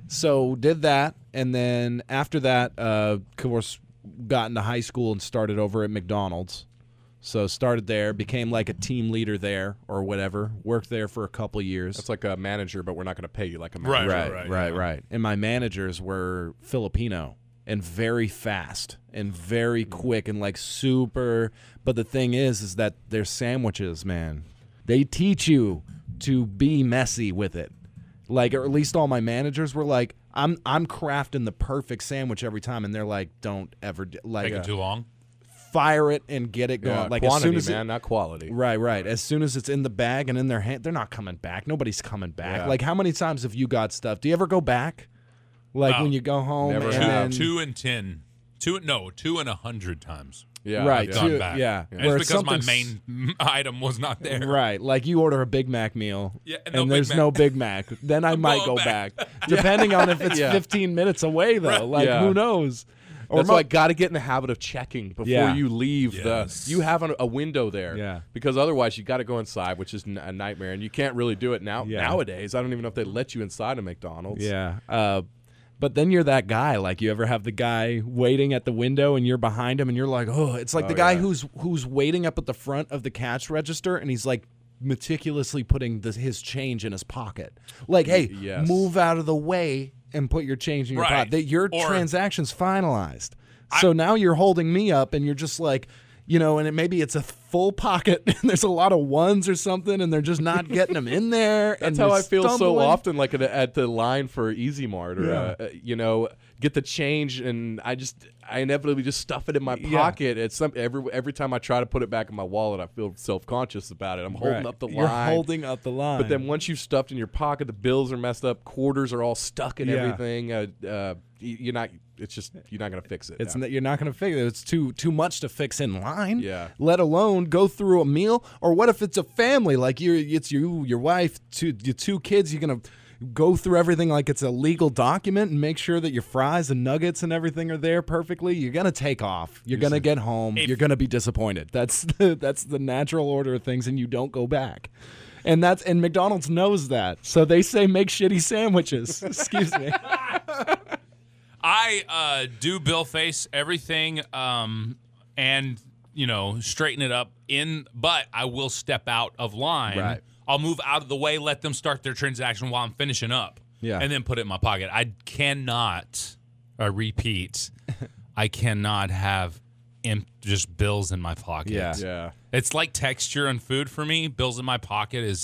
so did that, and then after that, uh, of course, got into high school and started over at McDonald's. So started there, became like a team leader there or whatever. Worked there for a couple years. That's like a manager, but we're not going to pay you like a Right, manager. right, right, right, yeah. right. And my managers were Filipino and very fast and very quick and like super. But the thing is, is that their sandwiches, man, they teach you to be messy with it. Like, or at least all my managers were like, I'm I'm crafting the perfect sandwich every time, and they're like, don't ever do, like Taking uh, too long. fire it and get it going. Yeah, like quantity, as soon as man, it, not quality. Right, right. As soon as it's in the bag and in their hand, they're not coming back. Nobody's coming back. Yeah. Like, how many times have you got stuff? Do you ever go back? Like No. when you go home Never and have. then Two and ten. Two no, two and a hundred times. Yeah, right, yeah. Gone two- back. yeah. And Where it's because my something's- main item was not there. right, like you order a Big Mac meal, Yeah, and, no Big there's Mac. no Big Mac. Then I I'm might going go back. back, depending on if it's Yeah. fifteen minutes away though. Like Yeah. who knows? Or That's mo- why got to get in the habit of checking before Yeah. you leave. Yes. The you have a, a window there, Yeah. Because otherwise you got to go inside, which is n- a nightmare, and you can't really do it now. Yeah. Nowadays, I don't even know if they let you inside a McDonald's. Yeah. Uh, but then you're that guy. Like, you ever have the guy waiting at the window and you're behind him and you're like, oh, it's like Oh, the guy yeah. who's who's waiting up at the front of the cash register and he's like meticulously putting the, his change in his pocket. Like, hey, yes. move out of the way and put your change in your Right. pocket. That your Or- transaction's finalized. So now you're holding me up and you're just like, you know, and it, maybe it's a full pocket and there's a lot of ones or something, and they're just not getting them in there. That's and how they're I feel so stumbling. often, like at, at the line for Easy Mart, or Yeah. uh, you know, get the change, and I just I inevitably just stuff it in my Yeah. pocket. It's some every every time I try to put it back in my wallet, I feel self conscious about it. I'm holding Right. up the line. You're holding up the line. But then once you've stuffed in your pocket, the bills are messed up, quarters are all stuck in Yeah. everything. Uh, uh, y- you're not. It's just you're not gonna fix it. It's now. n- you're not going to fix it. It's too too much to fix in line. Yeah. Let alone go through a meal. Or what if it's a family? Like you, it's you, your wife, two, your two kids. You're going to go through everything like it's a legal document and make sure that your fries and nuggets and everything are there perfectly. You're going to take off. You're going to get home. If- You're going to be disappointed. That's the, that's the natural order of things, and you don't go back. And that's and McDonald's knows that, so they say make shitty sandwiches. Excuse me. I uh, do bill face everything um, and, you know, straighten it up in, but I will step out of line. Right. I'll move out of the way, let them start their transaction while I'm finishing up. Yeah. And then put it in my pocket. I cannot, uh, repeat, I cannot have imp- just bills in my pocket. Yeah. Yeah. It's like texture and food for me. Bills in my pocket is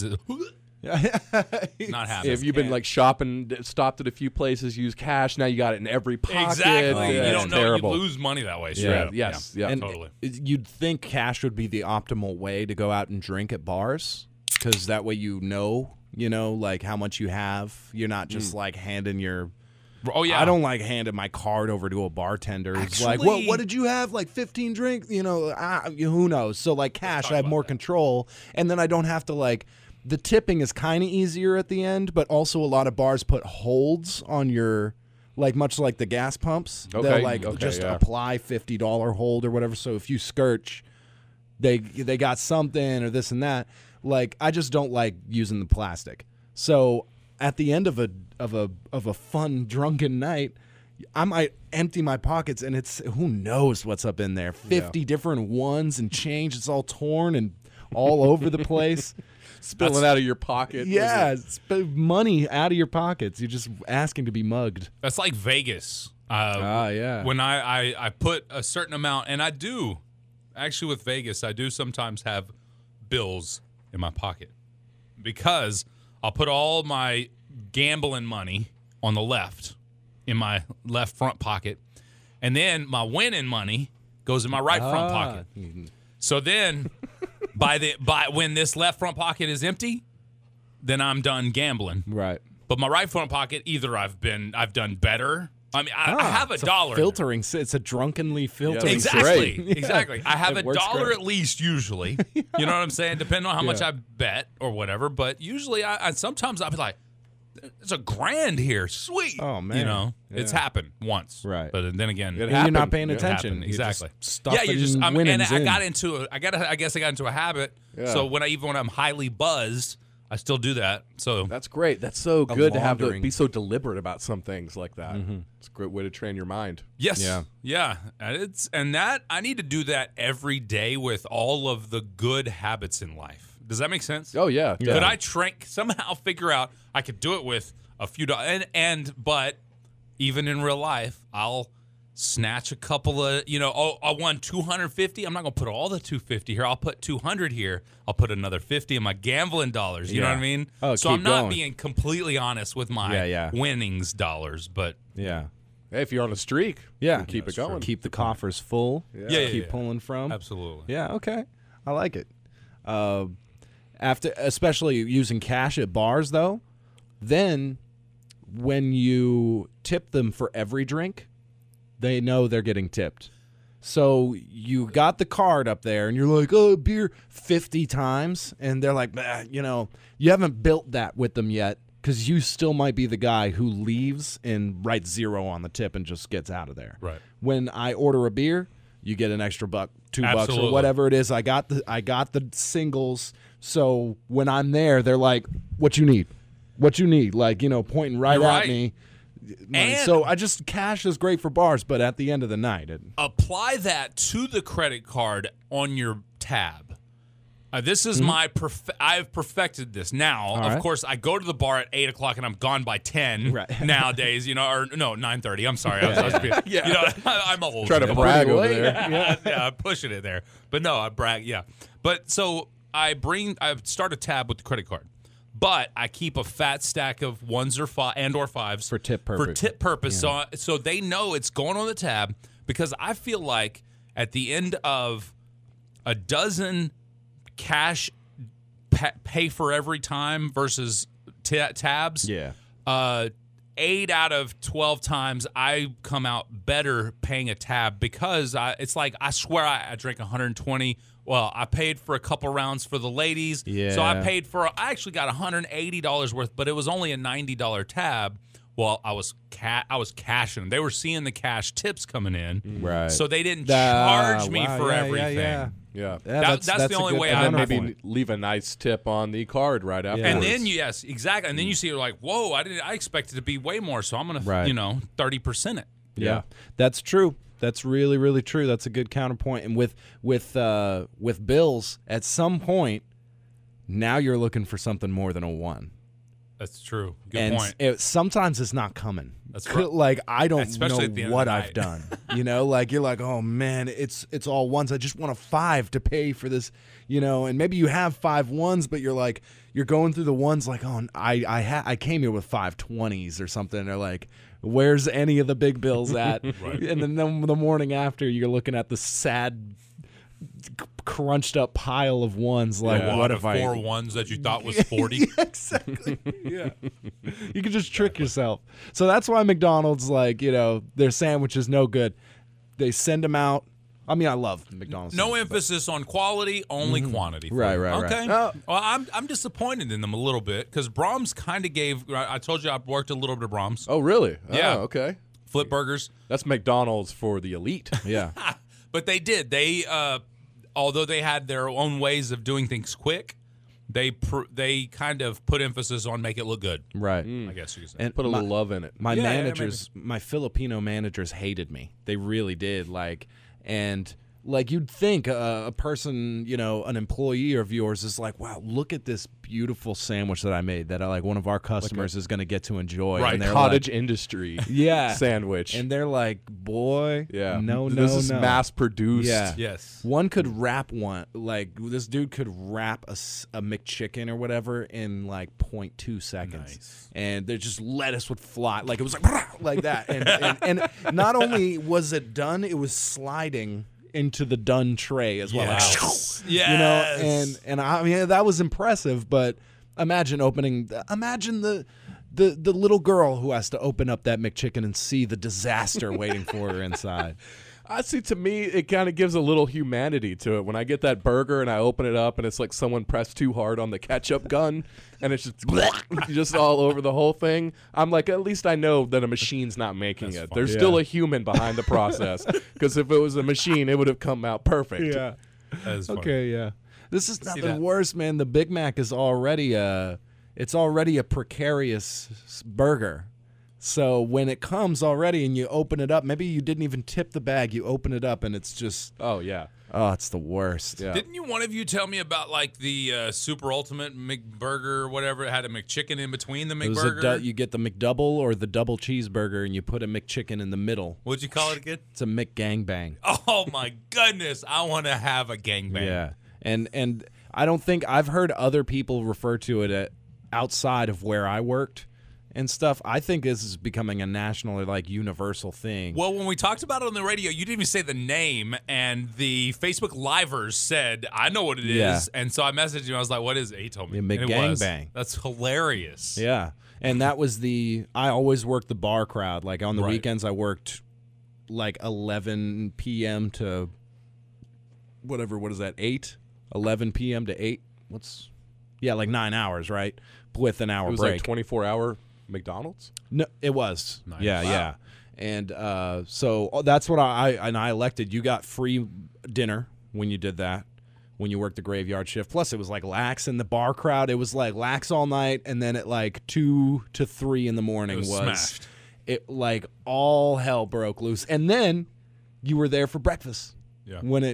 not happening. If you've been like shopping, stopped at a few places, used cash, now you got it in every pocket. Exactly. Yeah, you it's don't know terrible. you lose money that way. Straight Yeah. up. Yes. Yeah. And totally. it- you'd think cash would be the optimal way to go out and drink at bars, because that way you know, you know, like how much you have. You're not just like handing your. Oh yeah. I don't like handing my card over to a bartender. It's like, Actually- what? What did you have? Like fifteen drinks? You know, ah, who knows? So like cash, I have more control, and then I don't have to like. The tipping is kind of easier at the end, but also a lot of bars put holds on your. Like much like the gas pumps, Okay, they'll like okay, just yeah. apply fifty dollar hold or whatever. So if you skirch, they they got something or this and that. Like I just don't like using the plastic. So at the end of a of a of a fun drunken night, I might empty my pockets and it's who knows what's up in there. Fifty different ones and change. It's all torn and all over the place. Spilling out of your pocket. Yeah, sp- money out of your pockets. You're just asking to be mugged. That's like Vegas. Uh, Ah, yeah. When I, I, I put a certain amount, and I do, actually with Vegas, I do sometimes have bills in my pocket because I'll put all my gambling money on the left in my left front pocket, and then my winning money goes in my right front pocket. So then, by the by, when this left front pocket is empty, then I'm done gambling. Right. But my right front pocket, either I've been, I've done better. I mean, I, I Ah, have a it's dollar. in filtering. It's a drunkenly filtering. that's Exactly. great. Exactly. I have It a works dollar great. at least usually. You know what I'm saying? Depending on how much Yeah. I bet or whatever. But usually, I, I sometimes I'll be like, "There's a grand here, sweet." Oh, man. You know, it's Yeah. happened once, Right. But then again, It And you're not happened. paying It attention. happened. You're Exactly. Just yeah, you just. stuffing I'm, and winnings I in. got into a. I got. I guess I got into a habit. Yeah. So when I even when I'm highly buzzed, I still do that. So That's great. That's so good to have to laundering. be so deliberate about some things like that. It's a great way to train your mind. yes, Yeah. yeah, and it's and that I need to do that every day with all of the good habits in life. Does that make sense? Oh yeah. Could I trank somehow figure out I could do it with a few dollars and and but even in real life I'll snatch a couple of you know oh I won two hundred fifty. I'm not gonna put all the two hundred fifty here. I'll put two hundred here. I'll put another fifty in my gambling dollars. You know Yeah. what I mean? Oh, so keep I'm not going. being completely honest with my Yeah, yeah. winnings dollars, but Yeah. Hey, if you're on a streak, Yeah. you keep it going. Keep the coffers full. Yeah, yeah, Keep yeah. pulling from. absolutely. Yeah. Okay. I like it. Uh, after, especially using cash at bars, though, then when you tip them for every drink, they know they're getting tipped. So you got the card up there, and you're like, "Oh, beer," fifty times, and they're like, bah, you know, you haven't built that with them yet, because you still might be the guy who leaves and writes zero on the tip and just gets out of there. Right. When I order a beer, you get an extra buck, two bucks, Absolutely. or whatever it is. I got the I got the singles, so when I'm there, they're like, "What you need? What you need?" Like, you know, pointing right You're at right. me. And- so I just cash is great for bars, but at the end of the night, it, Apply that to the credit card on your tab. Uh, this is my perf- I've perfected this now. Of right. course, I go to the bar at eight o'clock and I'm gone by ten Right. nowadays. You know, or no nine thirty. I'm sorry, I was, I was being, Yeah. You know, I, I'm old. Try to man. brag over late. there. yeah, yeah, I'm pushing it there. But no, I brag. Yeah, but so I bring I start a tab with the credit card, but I keep a fat stack of ones or five and or fives For tip For purpose. tip purpose, so so they know it's going on the tab because I feel like at the end of a dozen cash pa- pay for every time versus t- tabs. Yeah. Uh, eight out of twelve times I come out better paying a tab because I, it's like I swear I, I drank one hundred twenty. Well, I paid for a couple rounds for the ladies. So I Yeah. paid for, I actually got one hundred eighty dollars worth, but it was only a ninety dollars tab. Well, I was ca- I was cashing. They were seeing the cash tips coming in. Right. So they didn't Ah, charge me wow, for yeah, yeah, everything. yeah. Yeah. Yeah, That- that's the a only good way And I then counterpoint. maybe leave a nice tip on the card right afterwards. And then you, yes, exactly. And then you see you're like, whoa, I didn't. I expected it to be way more, so I'm gonna, Right. you know, thirty percent it. Yeah, that's true. That's really, really true. That's a good counterpoint. And with with uh, with bills, at some point, now you're looking for something more than a one. That's true. Good and point. It, sometimes it's not coming. That's C- right. Like I don't Especially at the know end of what the I've night. done. You know, like you're like, oh man, it's it's all ones. I just want a five to pay for this. You know, and maybe you have five ones, but you're like you're going through the ones like, oh, I I ha- I came here with five twenties or something. And they're like, where's any of the big bills at? And then the, the morning after, you're looking at the sad, crunched up pile of ones. Like, Yeah. what Out if of I? four ones that you thought was forty? Yeah, exactly. Yeah. You can just trick yourself. So that's why McDonald's, like, you know, their sandwich is no good. They send them out. I mean, I love McDonald's. No sandwich, but- emphasis on quality, only quantity. for Right, you. right, right. Okay. Oh. Well, I'm I'm disappointed in them a little bit because Brahms kind of gave. I I told you I worked a little bit of Brahms. Oh, really? Yeah. Oh, okay. Flip burgers. That's McDonald's for the elite. Yeah. But they did. They, uh, although they had their own ways of doing things quick, they pr- they kind of put emphasis on make it look good. Right. I guess you could say. And Put a my- little love in it. My Yeah, yeah, managers, my Filipino managers hated me. They really did. Like, and like you'd think uh, a person, you know, an employee of yours is like, wow, look at this beautiful sandwich that I made that I like one of our customers is going to get to enjoy. Right. And they're Cottage like, industry yeah, sandwich. and they're like, boy, yeah. no, no, This is no. mass produced. Yeah. Yes. One could wrap one, like this dude could wrap a, s- a McChicken or whatever in like zero point two seconds. Nice. And they just lettuce would fly. Like it was like, like that. And, and, and not only was it done, it was sliding into the done tray as well. Like, Yes. you know, Yes. and, and I mean, that was impressive, but imagine opening, imagine the, the, the little girl who has to open up that McChicken and see the disaster waiting for her inside. I see. To me, it kind of gives a little humanity to it. When I get that burger and I open it up, and it's like someone pressed too hard on the ketchup gun, and it's just just all over the whole thing. I'm like, at least I know that a machine's not making That's it. fun. There's Yeah. still a human behind the process. Because if it was a machine, it would have come out perfect. Yeah. That is funny. Okay, yeah. This is See nothing that. worse, man. The Big Mac is already a, it's already a precarious s- burger. So when it comes already and you open it up, maybe you didn't even tip the bag. You open it up and it's just, Oh yeah. oh, it's the worst. Yeah. Didn't you one of you tell me about like the uh, super ultimate McBurger or whatever? It had a McChicken in between the It was a McBurger. du- you get the McDouble or the double cheeseburger and you put a McChicken in the middle. What'd you call it again? It's a McGangbang. Oh my goodness! I want to have a gangbang. Yeah, and and I don't think I've heard other people refer to it at, outside of where I worked and stuff. I think this is becoming a national or like universal thing. Well, when we talked about it on the radio, you didn't even say the name, and the Facebook Livers said, "I know what it is," Yeah. and so I messaged him. I was like, "What is it?" He told me. Yeah, And it was. McGangbang. That's hilarious. Yeah, and that was the I always worked the bar crowd. Like on the Right. weekends, I worked like eleven p.m. to whatever. What is that? eight eleven p.m. to eight. What's yeah, like nine hours, right? With an hour It was break. like twenty-four hour McDonald's. No, it was. Nice. Yeah, Wow. yeah. And uh, so uh, that's what I, I and I elected. You got free dinner when you did that, when you worked the graveyard shift. Plus, it was like lax in the bar crowd. It was like lax all night, and then at like two to three in the morning It was was smashed. it like all hell broke loose. And then you were there for breakfast Yeah. when it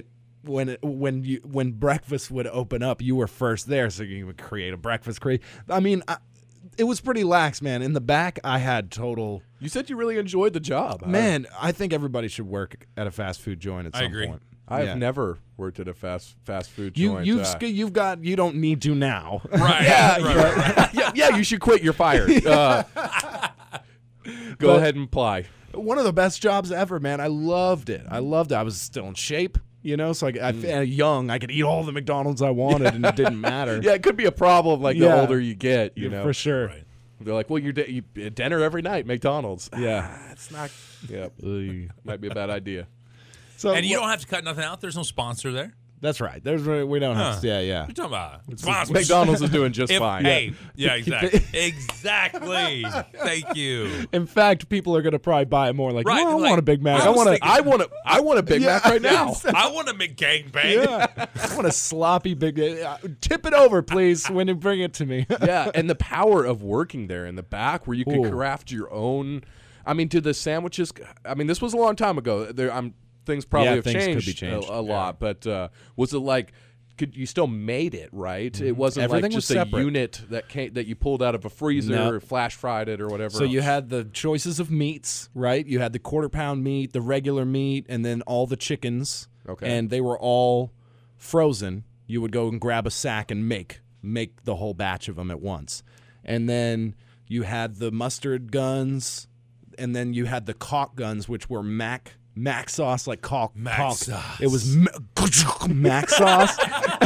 when it, when you when breakfast would open up, you were first there, so you would create a breakfast crate. I mean, I, it was pretty lax, man. In the back, I had total. You said you really enjoyed the job. huh? Man, I think everybody should work at a fast food joint at I some agree. point. I've Yeah. never worked at a fast fast food You joint. you've uh, sk- you've got you don't need to now. Right. yeah, right, right, right. yeah, yeah, you should quit. You're fired. Uh, go But- ahead and apply. One of the best jobs ever, man. I loved it. I loved it. I was still in shape, you know. So I, I Mm. young, I could eat all the McDonald's I wanted, and it didn't matter. Yeah, it could be a problem like Yeah. the older you get. You know, for sure. Right. they're like, well, you're di- you, dinner every night, McDonald's. Yeah. Ah, it's not. Yeah, might be a bad idea. So And you wh- don't have to cut nothing out. There's no sponsor there. That's right. There's we don't have. Huh. To, yeah, yeah. What are you talking about? Sponsors. McDonald's is doing just If- fine. Hey, yeah, exactly. exactly. Thank you. In fact, people are gonna probably buy it more. Like, Right, no, I like, want a Big Mac. I I, was want a. thinking- I want a, I want a Big Mac right now. I want a McGangbang. Yeah, I want a sloppy Big. Uh, tip it over, please, when you bring it to me. Yeah, and the power of working there in the back where you could Ooh. craft your own. I mean, to the sandwiches. I mean, this was a long time ago. There, I'm things probably Yeah, have things could changed, be changed. a, a lot. But uh, was it like? Could you still made it right? It wasn't Mm-hmm. Everything like was just a separate. unit that came that you pulled out of a freezer No. or flash fried it or whatever. So you else. had the choices of meats, right? You had the quarter pound meat, the regular meat, and then all the chickens. Okay. And they were all frozen. You would go and grab a sack and make make the whole batch of them at once. And then you had the mustard guns, and then you had the caulk guns, which were mac mac sauce, like caulk. Mac caulk. sauce. It was ma- mac sauce,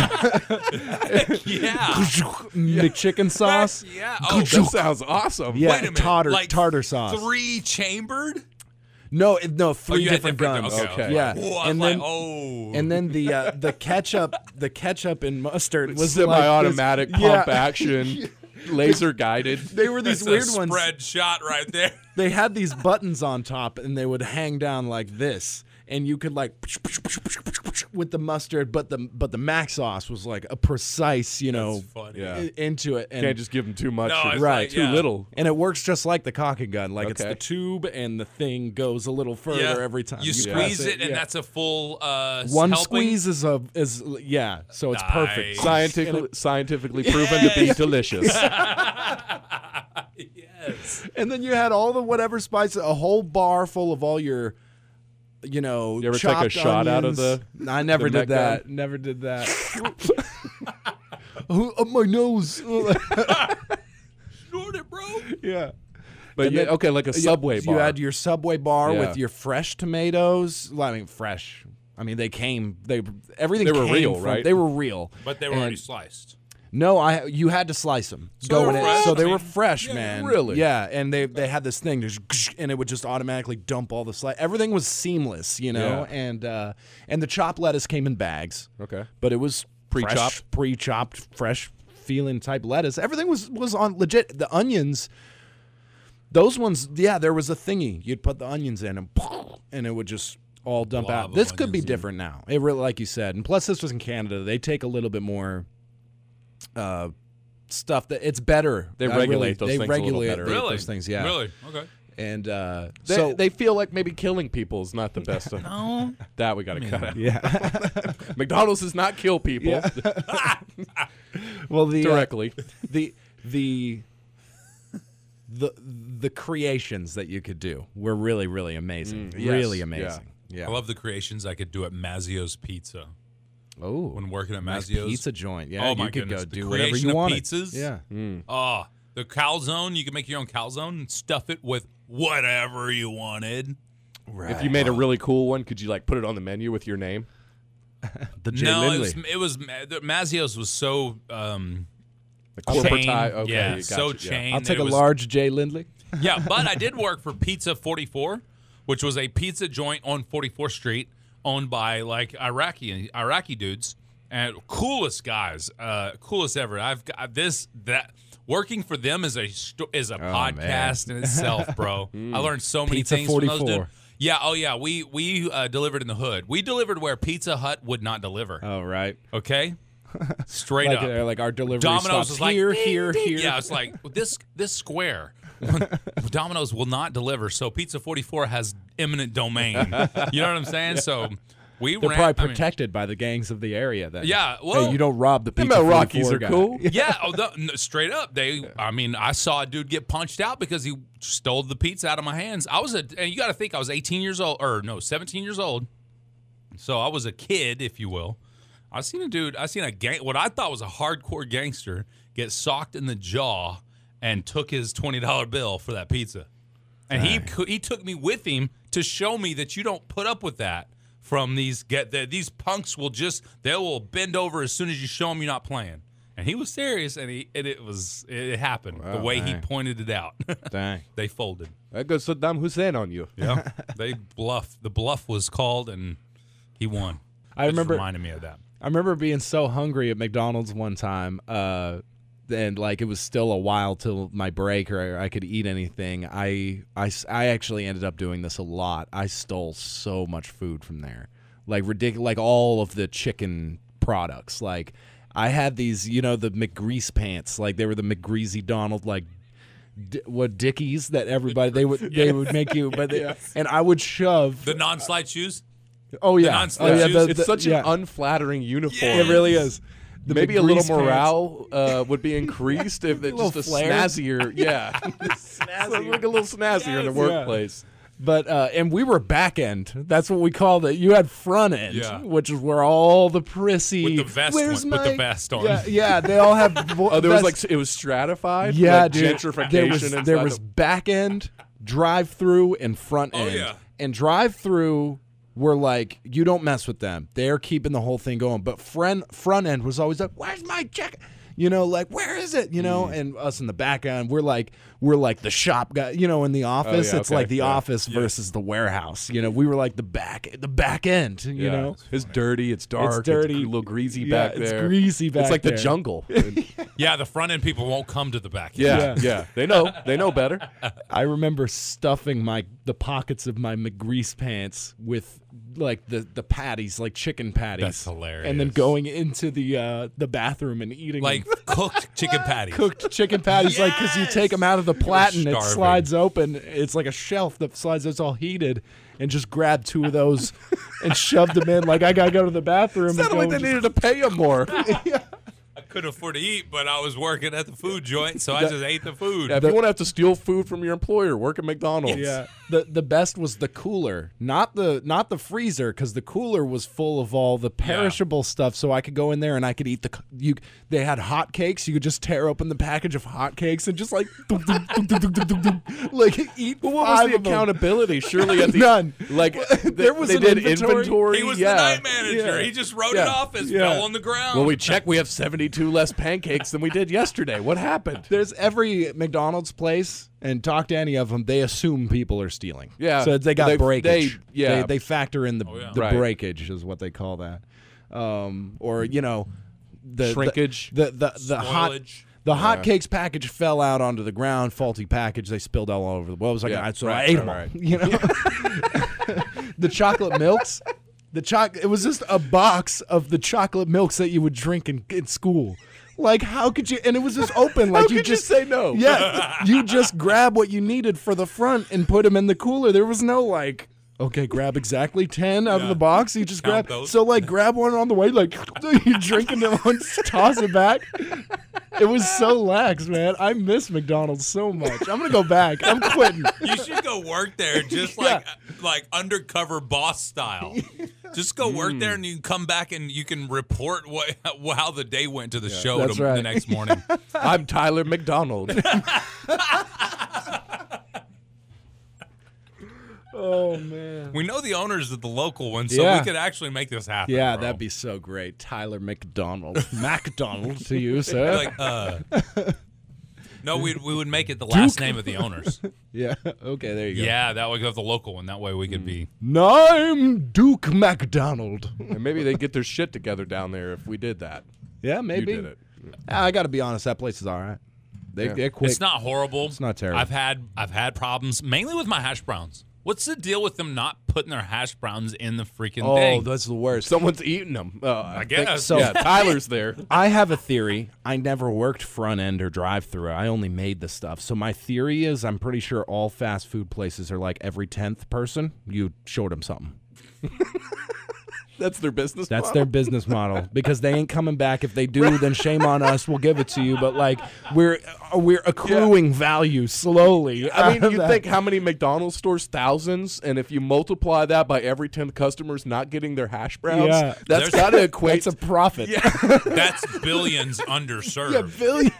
Yeah. McChicken sauce. Yeah. Oh, that sounds awesome. Yeah, wait a minute. tartar like tartar sauce. Three chambered? No, it- no, Oh, three you had different, different guns. Okay. Okay. Yeah, Oh, I was and like, then oh. and then the uh, the ketchup, the ketchup and mustard was Semi-automatic like this- pump yeah. action, laser guided. They were these That's weird a ones. spread shot right there. They had these buttons on top, and they would hang down like this, and you could like with the mustard, but the but the mac sauce was like a precise, you know, That's funny. Yeah. i- into it. And Can't just give them too much. No, or it's right, like, too yeah. little. and it works just like the caulk and gun. Like it's Okay. the tube, and the thing goes a little further Yeah. every time. You press squeeze it, and yeah. that's a full uh, one helping. squeeze is a is yeah, so it's perfect. Nice. Scientifically, scientifically proven to be delicious. Yes. And then you had all the whatever spices, a whole bar full of all your, you know, You ever take a chopped shot out of onions. the- I never the did neck that. Never did that. Oh, up my nose. Snort it, bro. yeah. But And yeah, then- okay, like a Subway you, bar. You had your Subway bar Yeah. with your fresh tomatoes. Well, I mean, fresh. I mean, they came. They everything. They were came real, from- right? They were real. But they were And- already sliced. No, I you had to slice them. So going they were in. fresh? So they I were mean, fresh, yeah, man. really? Yeah, and they they had this thing, just, and it would just automatically dump all the slice. Everything was seamless, you know. Yeah. And uh, and the chopped lettuce came in bags, okay. but it was Pre-chopped? fresh, pre-chopped, fresh feeling type lettuce. Everything was was on legit. The onions, those ones, yeah, there was a thingy. You'd put the onions in, and and it would just all dump Blob out. of This could be onions, yeah. different now. It really, like you said, and plus this was in Canada. They take a little bit more. Uh, stuff that it's better. They I regulate really- those they things a little regulate better. Really? those things. Yeah. Really? Okay. And uh, They, so they feel like maybe killing people is not the best. Of, No. that we got to cut out. yeah. McDonald's does not kill people well, the uh, directly. the the the the creations that you could do were really really amazing. Mm, yes, really yeah. amazing. Yeah. I love the creations I could do at Mazzio's Pizza oh, when working at nice Mazzio's. pizza joint. Yeah, Oh, you my could goodness. go The do whatever creation you of wanted. pizzas? Yeah. Oh, the calzone. You can make your own calzone and stuff it with whatever you wanted. Right. If you made a really cool one, could you like put it on the menu with your name? the Jay no, it Lindley. was, it was Ma- the- Mazzio's was so um, The chain. corporatized- Okay, yeah, you so gotcha, yeah. chain. I'll that take it a was- large Jay Lindley. Yeah, but I did work for Pizza forty-four, which was a pizza joint on forty-fourth Street, owned by like Iraqi Iraqi dudes and coolest guys, uh, coolest ever. I've got this that working for them is a sto- is a podcast in itself, bro. I learned so many Pizza things from those forty-four. dudes. Yeah, oh yeah, we we uh, delivered in the hood. We delivered where Pizza Hut would not deliver. Oh right. Okay, straight Like, up. uh, like our delivery Domino's stops was like here, ding, here, ding. here. Yeah, it's like this this square. Domino's will not deliver, so Pizza forty-four has eminent domain. You know what I'm saying? So We They're ran, probably I mean- protected by the gangs of the area. Then, Yeah, Hey, well- you don't rob the Them pizza Mel Rockies forty-four are guy. cool. yeah, oh, the, no, straight up. They, I mean, I saw a dude get punched out because he stole the pizza out of my hands. I was a, and you got to think I was eighteen years old, or no, seventeen years old. So I was a kid, if you will. I seen a dude. I seen a gang. What I thought was a hardcore gangster get socked in the jaw and took his twenty dollar bill for that pizza. And he cou- he took me with him to show me that you don't put up with that from these get that these punks will just they will bend over as soon as you show them you're not playing. And he was serious, and he and it was it happened the way he dang. pointed it out. Dang. They folded. I got Saddam Hussein on you. Yeah, they bluffed. The bluff was called, and he won. I Just remember- reminded me of that. I remember being so hungry at McDonald's one time, uh, and like it was still a while till my break or I could eat anything. I, I, s- I actually ended up doing this a lot. I stole so much food from there, like ridiculous, like all of the chicken products. Like I had these, you know, the McGrease pants, like they were the McGreasy Donald, like. D- what Dickies that everybody they would they would make you, but they, and I would shove. The non-slide shoes. oh yeah, non-slip oh yeah, shoes? the- It's the- such yeah. an unflattering uniform. Yeah. It really is. The Maybe a little McGrease pants. morale uh, would be increased if it little just a flair. snazzier, yeah, snazzier. Like a little snazzier in the Yes. workplace. But uh, and we were back end. That's what we called it. You had front end, Yeah. which is where all the prissy With the vest Where's on- my, with the vest on. Yeah, yeah. They all have. vo- Oh, there was vests. like it was stratified. yeah, like dude. gentrification. There was inside there was the- back end, drive through, and front Oh, end. yeah. And drive through were like you don't mess with them. They're keeping the whole thing going. But front front end was always like, where's my check? You know, like where is it? You know, and us in the back end, we're like we're like the shop guy. You know, in the office, yeah, it's okay, like the yeah. office versus the warehouse. You know, we were like the back the back end. You yeah. know, it's dirty. It's dark. it's dirty, a little greasy yeah, back it's there. greasy back It's like there. the jungle. Yeah, the front end people won't come to the back end. yeah, Yeah. yeah. They know. They know better. I remember stuffing my the pockets of my McGrease pants with like the the patties, like chicken patties. That's hilarious. And then going into the uh, the bathroom and eating Like them. cooked chicken patties. cooked chicken patties, like because you take them out of the platen, it starving. slides open. It's like a shelf that slides. It's all heated, and just grab two of those and shoved them in. Like I gotta go to the bathroom. and Sounded go like they and needed to pay him more. I couldn't afford to eat, but I was working at the food joint, so I just ate the food. Yeah, if you want to have to steal food from your employer, work at McDonald's. Yeah. The the best was the cooler, not the not the freezer, because the cooler was full of all the perishable stuff. So I could go in there and I could eat the c- you. They had hot cakes. You could just tear open the package of hot cakes and just like dum, dum, dum, dum, dum, dum, dum, like eat. But what five was the of them. accountability? Surely at the None. Like There there was was they an did inventory. inventory. He was yeah. the night manager. Yeah. He just wrote Yeah. it off as Yeah. fell on the ground. Well, we checked. We have seventy-two less pancakes than we did yesterday. What happened? There's every McDonald's place, and talk to any of them. They assume people are stealing. Yeah. So they got They- breakage. they- yeah. They, they factor in the yeah. the Right. breakage is what they call that, um, or you know, the Shrinkage. The the the, the hot. Spoilage. The hot cakes package fell out onto the ground. Faulty package. They spilled all over the. What was I? Yeah, gonna, so right, I ate right, them all. right. You know, the chocolate milks. The choc. It was just a box of the chocolate milks that you would drink in, in school. Like, how could you? And it was just open. Like How you could you just say no? Yeah, you just grab what you needed for the front and put them in the cooler. There was no like, okay, grab exactly ten out of Yeah. the box. You just Count grab. those. So like, grab one on the way. Like you drinking them, and toss it back. It was so lax, man. I miss McDonald's so much. I'm gonna go back. I'm quitting. You should go work there, just like like undercover boss style. Just go work Mm. there, and you can come back and you can report what how the day went to the show That's to, right. the next morning. I'm Tyler McDonald. Oh man. We know the owners of the local one, so Yeah. we could actually make this happen. Yeah, bro. that'd be so great. Tyler McDonald, McDonald to you, sir. like uh. No, we we would make it the last name of the owners. Yeah. Okay, there you go. Yeah, that would go the local one. That way we could be. I'm Duke McDonald. And maybe they'd get their shit together down there if we did that. Yeah, maybe. You did it. Ah, I got to be honest. That place is all right. They, Yeah. They're quick. It's not horrible. It's not terrible. I've had I've had problems mainly with my hash browns. What's the deal with them not putting their hash browns in the freaking Oh, thing? that's the worst. Someone's eating them. Uh, I guess. so. yeah, Tyler's there. I have a theory. I never worked front end or drive through. I only made the stuff. So my theory is, I'm pretty sure all fast food places are like every tenth person you showed them something. That's their business That's model? their business model because they ain't coming back. If they do, then shame on us. We'll give it to you. But like we're uh, we're accruing value slowly. I mean, out of you that. think how many McDonald's stores? Thousands. And if you multiply that by every ten customers not getting their hash browns, Yeah. that's There's- got to equate. That's a profit. That's billions underserved. Yeah, billions.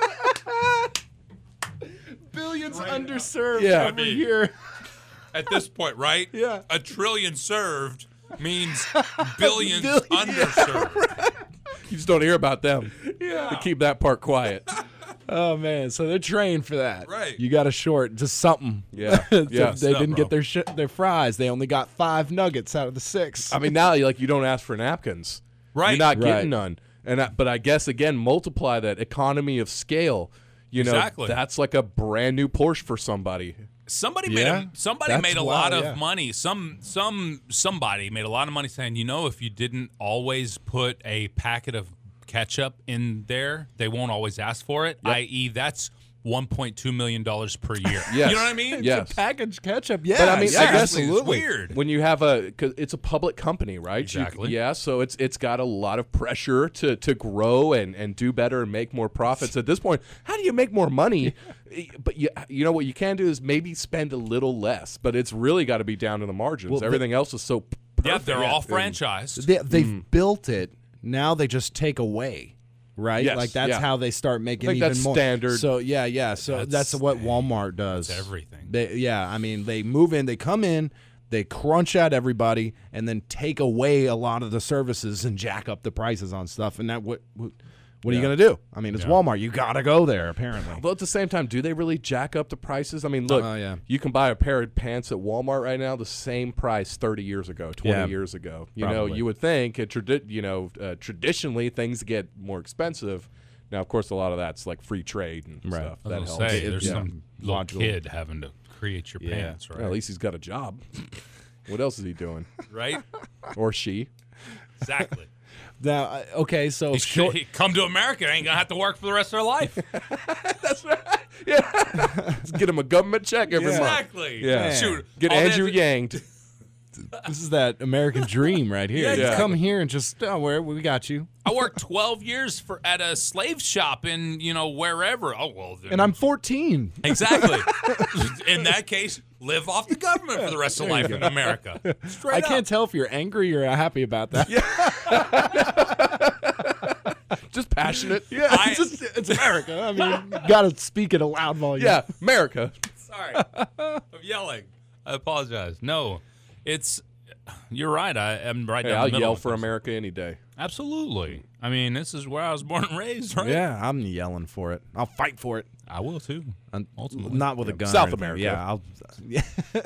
billions underserved Yeah. every I mean- year. At this point, right? Yeah. A trillion served means billions Billion- underserved. you just don't hear about them. Yeah. They keep that part quiet. Oh man, so they're trained for that. Right. You got a short, just something. Yeah. So Yeah. they Something, didn't get bro. their sh- their fries. They only got five nuggets out of the six. I mean, now like you don't ask for napkins. Right. You're not Right. getting none. And I, but I guess again, multiply that economy of scale. You know, Exactly. that's like a brand new Porsche for somebody. Somebody Yeah, made a, somebody that's made a wild, lot of yeah. money. Some some somebody made a lot of money saying, you know, if you didn't always put a packet of ketchup in there, they won't always ask for it. that is, that's one point two million dollars per year. Yes. You know what I mean? Yes. Packaged ketchup. Yeah, But I mean, yeah, I guess Seriously, it's absolutely. weird. When you have a, cause it's a public company, right? You- Exactly. yeah, so it's it's got a lot of pressure to to grow and and do better and make more profits. At this point, how do you make more money? But you you know what you can do is maybe spend a little less, but it's really got to be down to the margins. Well, the- Everything else is so. Perfect. Yeah, they're all And- franchised. They, they've built it. Now they just take away. Right, Yes, like that's yeah. how they start making I think even that's more. standard. So yeah, yeah. So that's, That's- what Walmart does. That's everything. They, yeah, I mean, they move in, they come in, they crunch out everybody, and then take away a lot of the services and jack up the prices on stuff. And that what what, what are you Yeah. gonna do? I mean, it's Walmart. You gotta go there. Apparently. But at the same time, do they really jack up the prices? I mean, look, Uh, yeah. you can buy a pair of pants at Walmart right now the same price thirty years ago, twenty Yeah, years ago. You know, probably. you would think, it tradi- you know, uh, traditionally things get more expensive. Now, of course, a lot of that's like free trade and Right. stuff. I That was helps. gonna say, It- there's yeah. some little Logical. kid having to create your Yeah. pants, right? Well, at least he's got a job. What else is he doing? Right? Or she? Exactly. Now, uh, okay, so He short, should, he come to America, ain't gonna have to work for the rest of their life. Let's get him a government check every month. Exactly. Yeah. Shoot. Get all they Andrew have to- yanked. this is that American dream right here. Yeah, You yeah. come here and just oh, where we got you, I worked twelve years for at a slave shop in, you know, wherever. Oh, well. Then, and I'm fourteen. Exactly. In that case, live off the government for the rest of life in America. Straight I up. can't tell if you're angry or happy about that. Just passionate. Yeah, I- it's, just, it's America. I mean, you got to speak at a loud volume. Yeah, America. Sorry. I'm yelling. I apologize. No, it's. You're right. I am right Hey, down I'll the middle. yell of for this. America any day. Absolutely. I mean, this is where I was born and raised, right? Yeah, I'm yelling for it. I'll fight for it. I will too. Un- Ultimately. not with a gun. or South anything. America. Yeah, I'll. Yeah.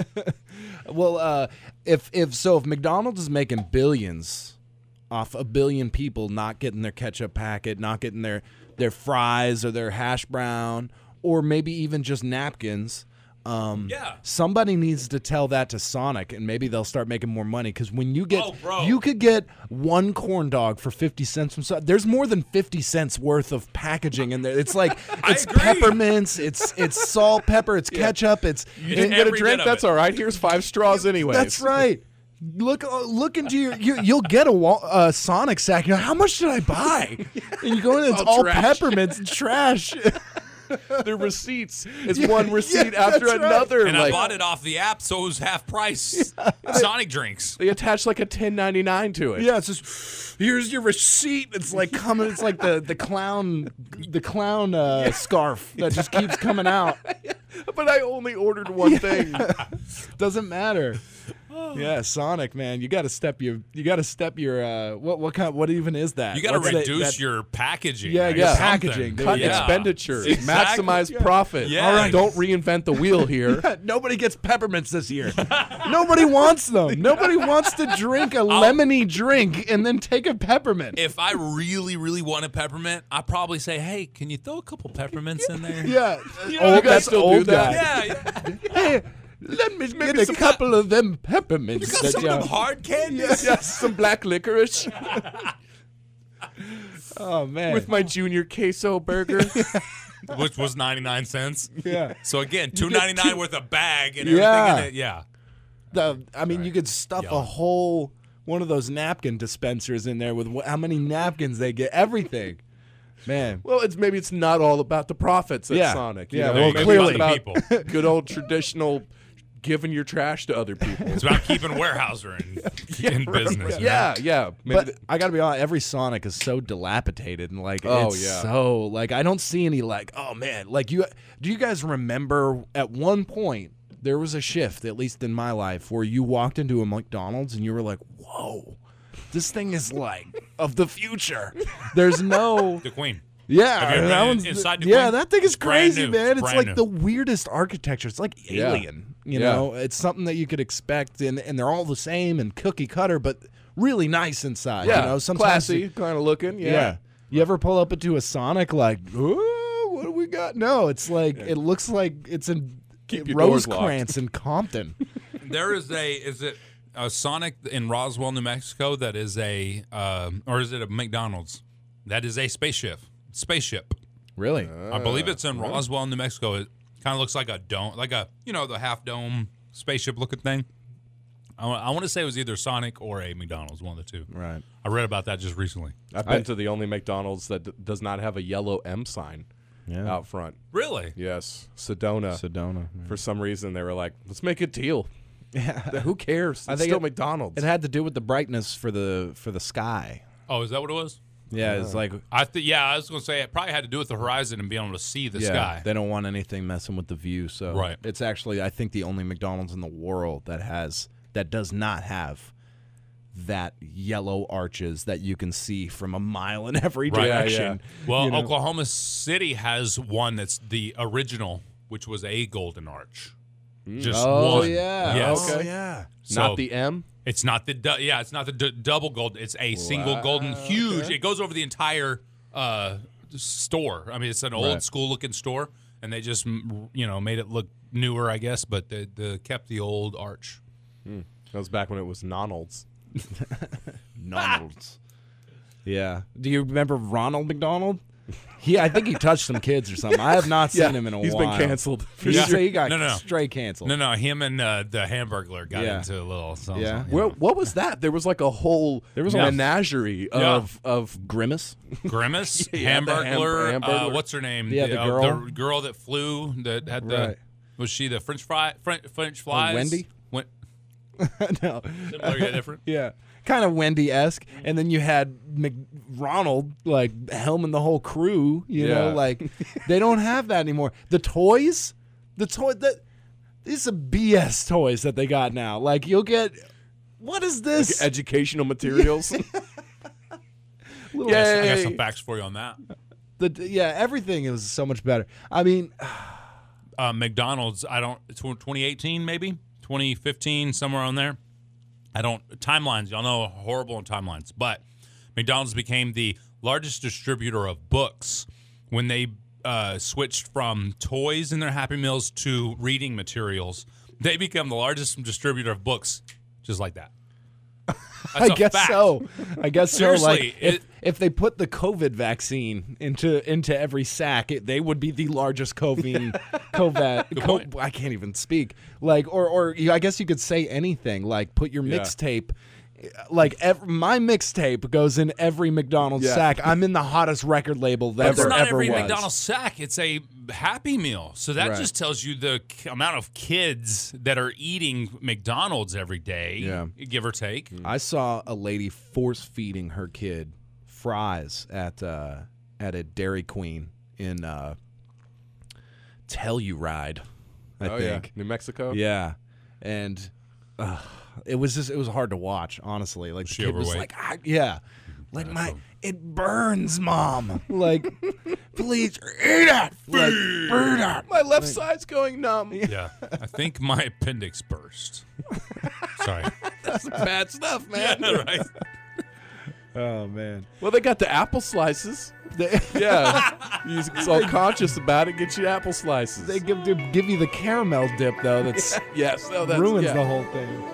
Well, uh, if if so, if McDonald's is making billions off a billion people not getting their ketchup packet, not getting their their fries or their hash brown, or maybe even just napkins. Um, Yeah. Somebody needs to tell that to Sonic, and maybe they'll start making more money. Because when you get, Oh, bro. you could get one corn dog for fifty cents from. Sonic. There's more than fifty cents worth of packaging in there. It's like it's agree. peppermints, it's it's salt, pepper, it's ketchup, it's. You didn't get a Every drink? bit of That's it. all right. Here's five straws anyways. That's right. Look, uh, look into your. You, you'll get a wa- uh, Sonic sack. You're like, how much did I buy? And you go in, it's all all trash. peppermints and trash. The receipts. It's one receipt yeah, after that's right. another. And I like, bought it off the app, so it was half price. Sonic drinks. They attach like a ten ninety-nine to it. Yeah, it's just here's your receipt. It's like coming. It's like the the clown the clown uh, scarf that just keeps coming out. But I only ordered one thing. Doesn't matter. Yeah, Sonic, man, you got to step your you got to step your uh, what what kind what even is that? You got to What's that- reduce that- your packaging. Yeah, like yeah, something. packaging. Cut Yeah. expenditures. Exactly. Maximize profit. Yeah. All right. Don't reinvent the wheel here. Nobody gets peppermints this year. Nobody wants them. Nobody wants to drink a lemony drink and then take a peppermint. If I really, really want a peppermint, I'd probably say, "Hey, can you throw a couple peppermints in there?" Yeah, You old, guys that's still do old that? guy. Yeah, yeah. Hey, let me get a some- couple of them peppermints. You got that some you- of them hard candies. Yes, some black licorice Oh man, with my junior queso burger. Which was ninety-nine cents. yeah. So again, two ninety-nine worth a bag and Yeah. everything in it. Yeah. The, I mean, you could stuff a Yeah. whole one of those napkin dispensers in there with wh- how many napkins they get, everything. Man. Well, it's maybe it's not all about the profits at Yeah. Sonic. you Yeah, know? well, Maybe clearly. it's about People. good old traditional giving your trash to other people. It's about keeping Weyerhaeuser in, in business. you know? yeah, yeah. Maybe But th- I got to be honest, every Sonic is so dilapidated and like Oh, it's yeah. so like I don't see any like oh man, like you do you guys remember at one point there was a shift, at least in my life, where you walked into a McDonald's and you were like, "Whoa. This thing is like of the future." There's no The Queen. Yeah, Have you ever that been one's inside the yeah, Queen? that thing is It's brand crazy, new. man. It's It's brand like new. the weirdest architecture. It's like Yeah. alien, you Yeah. know. It's something that you could expect, and, and they're all the same and cookie cutter, but really nice inside. yeah, you know, sometimes classy kind of looking. Yeah. yeah. You ever pull up into a Sonic like, ooh, what do we got? No, it's like it looks like it's in Keep your doors locked. Rosecrans in Compton. There is a is it a Sonic in Roswell, New Mexico? That is a uh, or is it a McDonald's? That is a spaceship. Spaceship. Really? I believe it's in Roswell, New Mexico. It kind of looks like a dome, like a you know the half dome spaceship looking thing. I, wa- I want to say it was either Sonic or a McDonald's, one of the two. Right. I read about that just recently. I've been to the only McDonald's that d- does not have a yellow M sign Yeah. out front. Really? Yes, Sedona. Sedona. For some reason, they were like, "Let's make a deal." Yeah. Who cares? It's I think still it- McDonald's. It had to do with the brightness for the for the sky. Oh, is that what it was? Yeah, it's like I th- yeah, I was going to say it probably had to do with the horizon and being able to see the yeah, sky. they don't want anything messing with the view. So Right. it's actually I think the only McDonald's in the world that has that does not have that yellow arches that you can see from a mile in every Right. Yeah, direction. Well, you know? Oklahoma City has one that's the original, which was a golden arch. Just Oh one. yeah. Yes. Oh Okay. yeah. So not the M. It's not the du- yeah. It's not the d- double gold. It's a single golden, huge. It goes over the entire uh, store. I mean, it's an old Right. school looking store, and they just mm, you know made it look newer, I guess. But they, they kept the old arch. That was back when it was Nonald's. McDonald's. Yeah. Do you remember Ronald McDonald? He, I think he touched some kids or something. I have not seen him in a He's while. been canceled. He, Yeah. he got No, no, no. straight canceled. No, no, him and uh, the Hamburglar got Yeah. into a little. Something, Yeah. something, Well, what was that? There was like a whole There was a a- menagerie Yeah. of of Grimace. Grimace, Yeah, the ham- Hamburglar. Uh, Hamburglar. what's her name? Yeah, the uh, girl. the girl that flew. That had the. Right. Was she the French fry? French, French flies? Wendy? Wen- No. similar yet different. Yeah. Kind of Wendy-esque. And then you had McRonald, like, helming the whole crew. You know, Yeah. like, they don't have that anymore. The toys, the toy, that these are B S toys that they got now. Like, you'll get, what is this? educational materials. I got, I got some Yay. facts for you on that. the, yeah, everything is so much better. I mean, Uh, McDonald's, I don't, it's twenty eighteen maybe, twenty fifteen, somewhere on there. I don't, timelines, y'all know horrible in timelines, but McDonald's became the largest distributor of books when they uh, switched from toys in their Happy Meals to reading materials. They become the largest distributor of books just like that. That's I a guess fact. so. I guess so. Seriously, Like if it- if they put the COVID vaccine into into every sack, it, they would be the largest COVID COVID. Co- point. I can't even speak. Like or or you, I guess you could say anything. Like put your Yeah. mixtape. Like ev- my mixtape goes in every McDonald's Yeah. sack. I'm in the hottest record label that It's ever not ever every was. McDonald's sack. It's a Happy Meal. So that Right. just tells you the k- amount of kids that are eating McDonald's every day, Yeah. give or take. I saw a lady force feeding her kid fries at uh, at a Dairy Queen in uh, Telluride, I oh think. yeah, New Mexico. Yeah, and uh, it was just it was hard to watch, honestly. Like the she kid was overweight? like, ah, yeah, like my it burns, mom. Like, please eat it, like burn it. My left side's going numb. Yeah. I think my appendix burst. Sorry. That's bad stuff, man. Yeah, right. Oh man, Well, they got the apple slices. they, Yeah, you're so conscious about it. Get you apple slices. they give give you the caramel dip though. That's yes, no, that's, ruins yeah. the whole thing.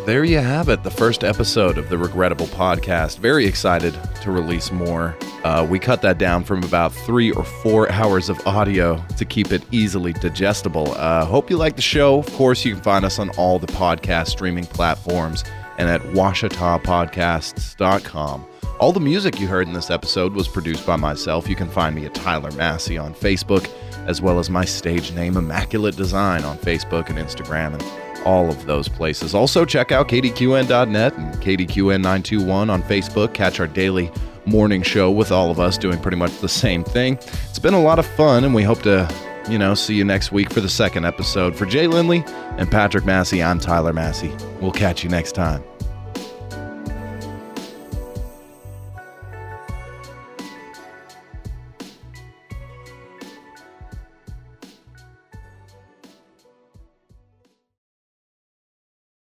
there you have it, the first episode of the Regrettable Podcast. Very excited to release more. Uh, we cut that down from about three or four hours of audio to keep it easily digestible. Uh, hope you like the show. Of course, you can find us on all the podcast streaming platforms and at washita podcasts dot com. All the music you heard in this episode was produced by myself. You can find me at Tyler Massey on Facebook, as well as my stage name, Immaculate Design, on Facebook and Instagram and all of those places. Also, check out K D Q N dot net and K D Q N nine two one on Facebook. Catch our daily morning show with all of us doing pretty much the same thing. It's been a lot of fun, and we hope to, you know, see you next week for the second episode. For Jay Lindley and Patrick Massey, I'm Tyler Massey. We'll catch you next time.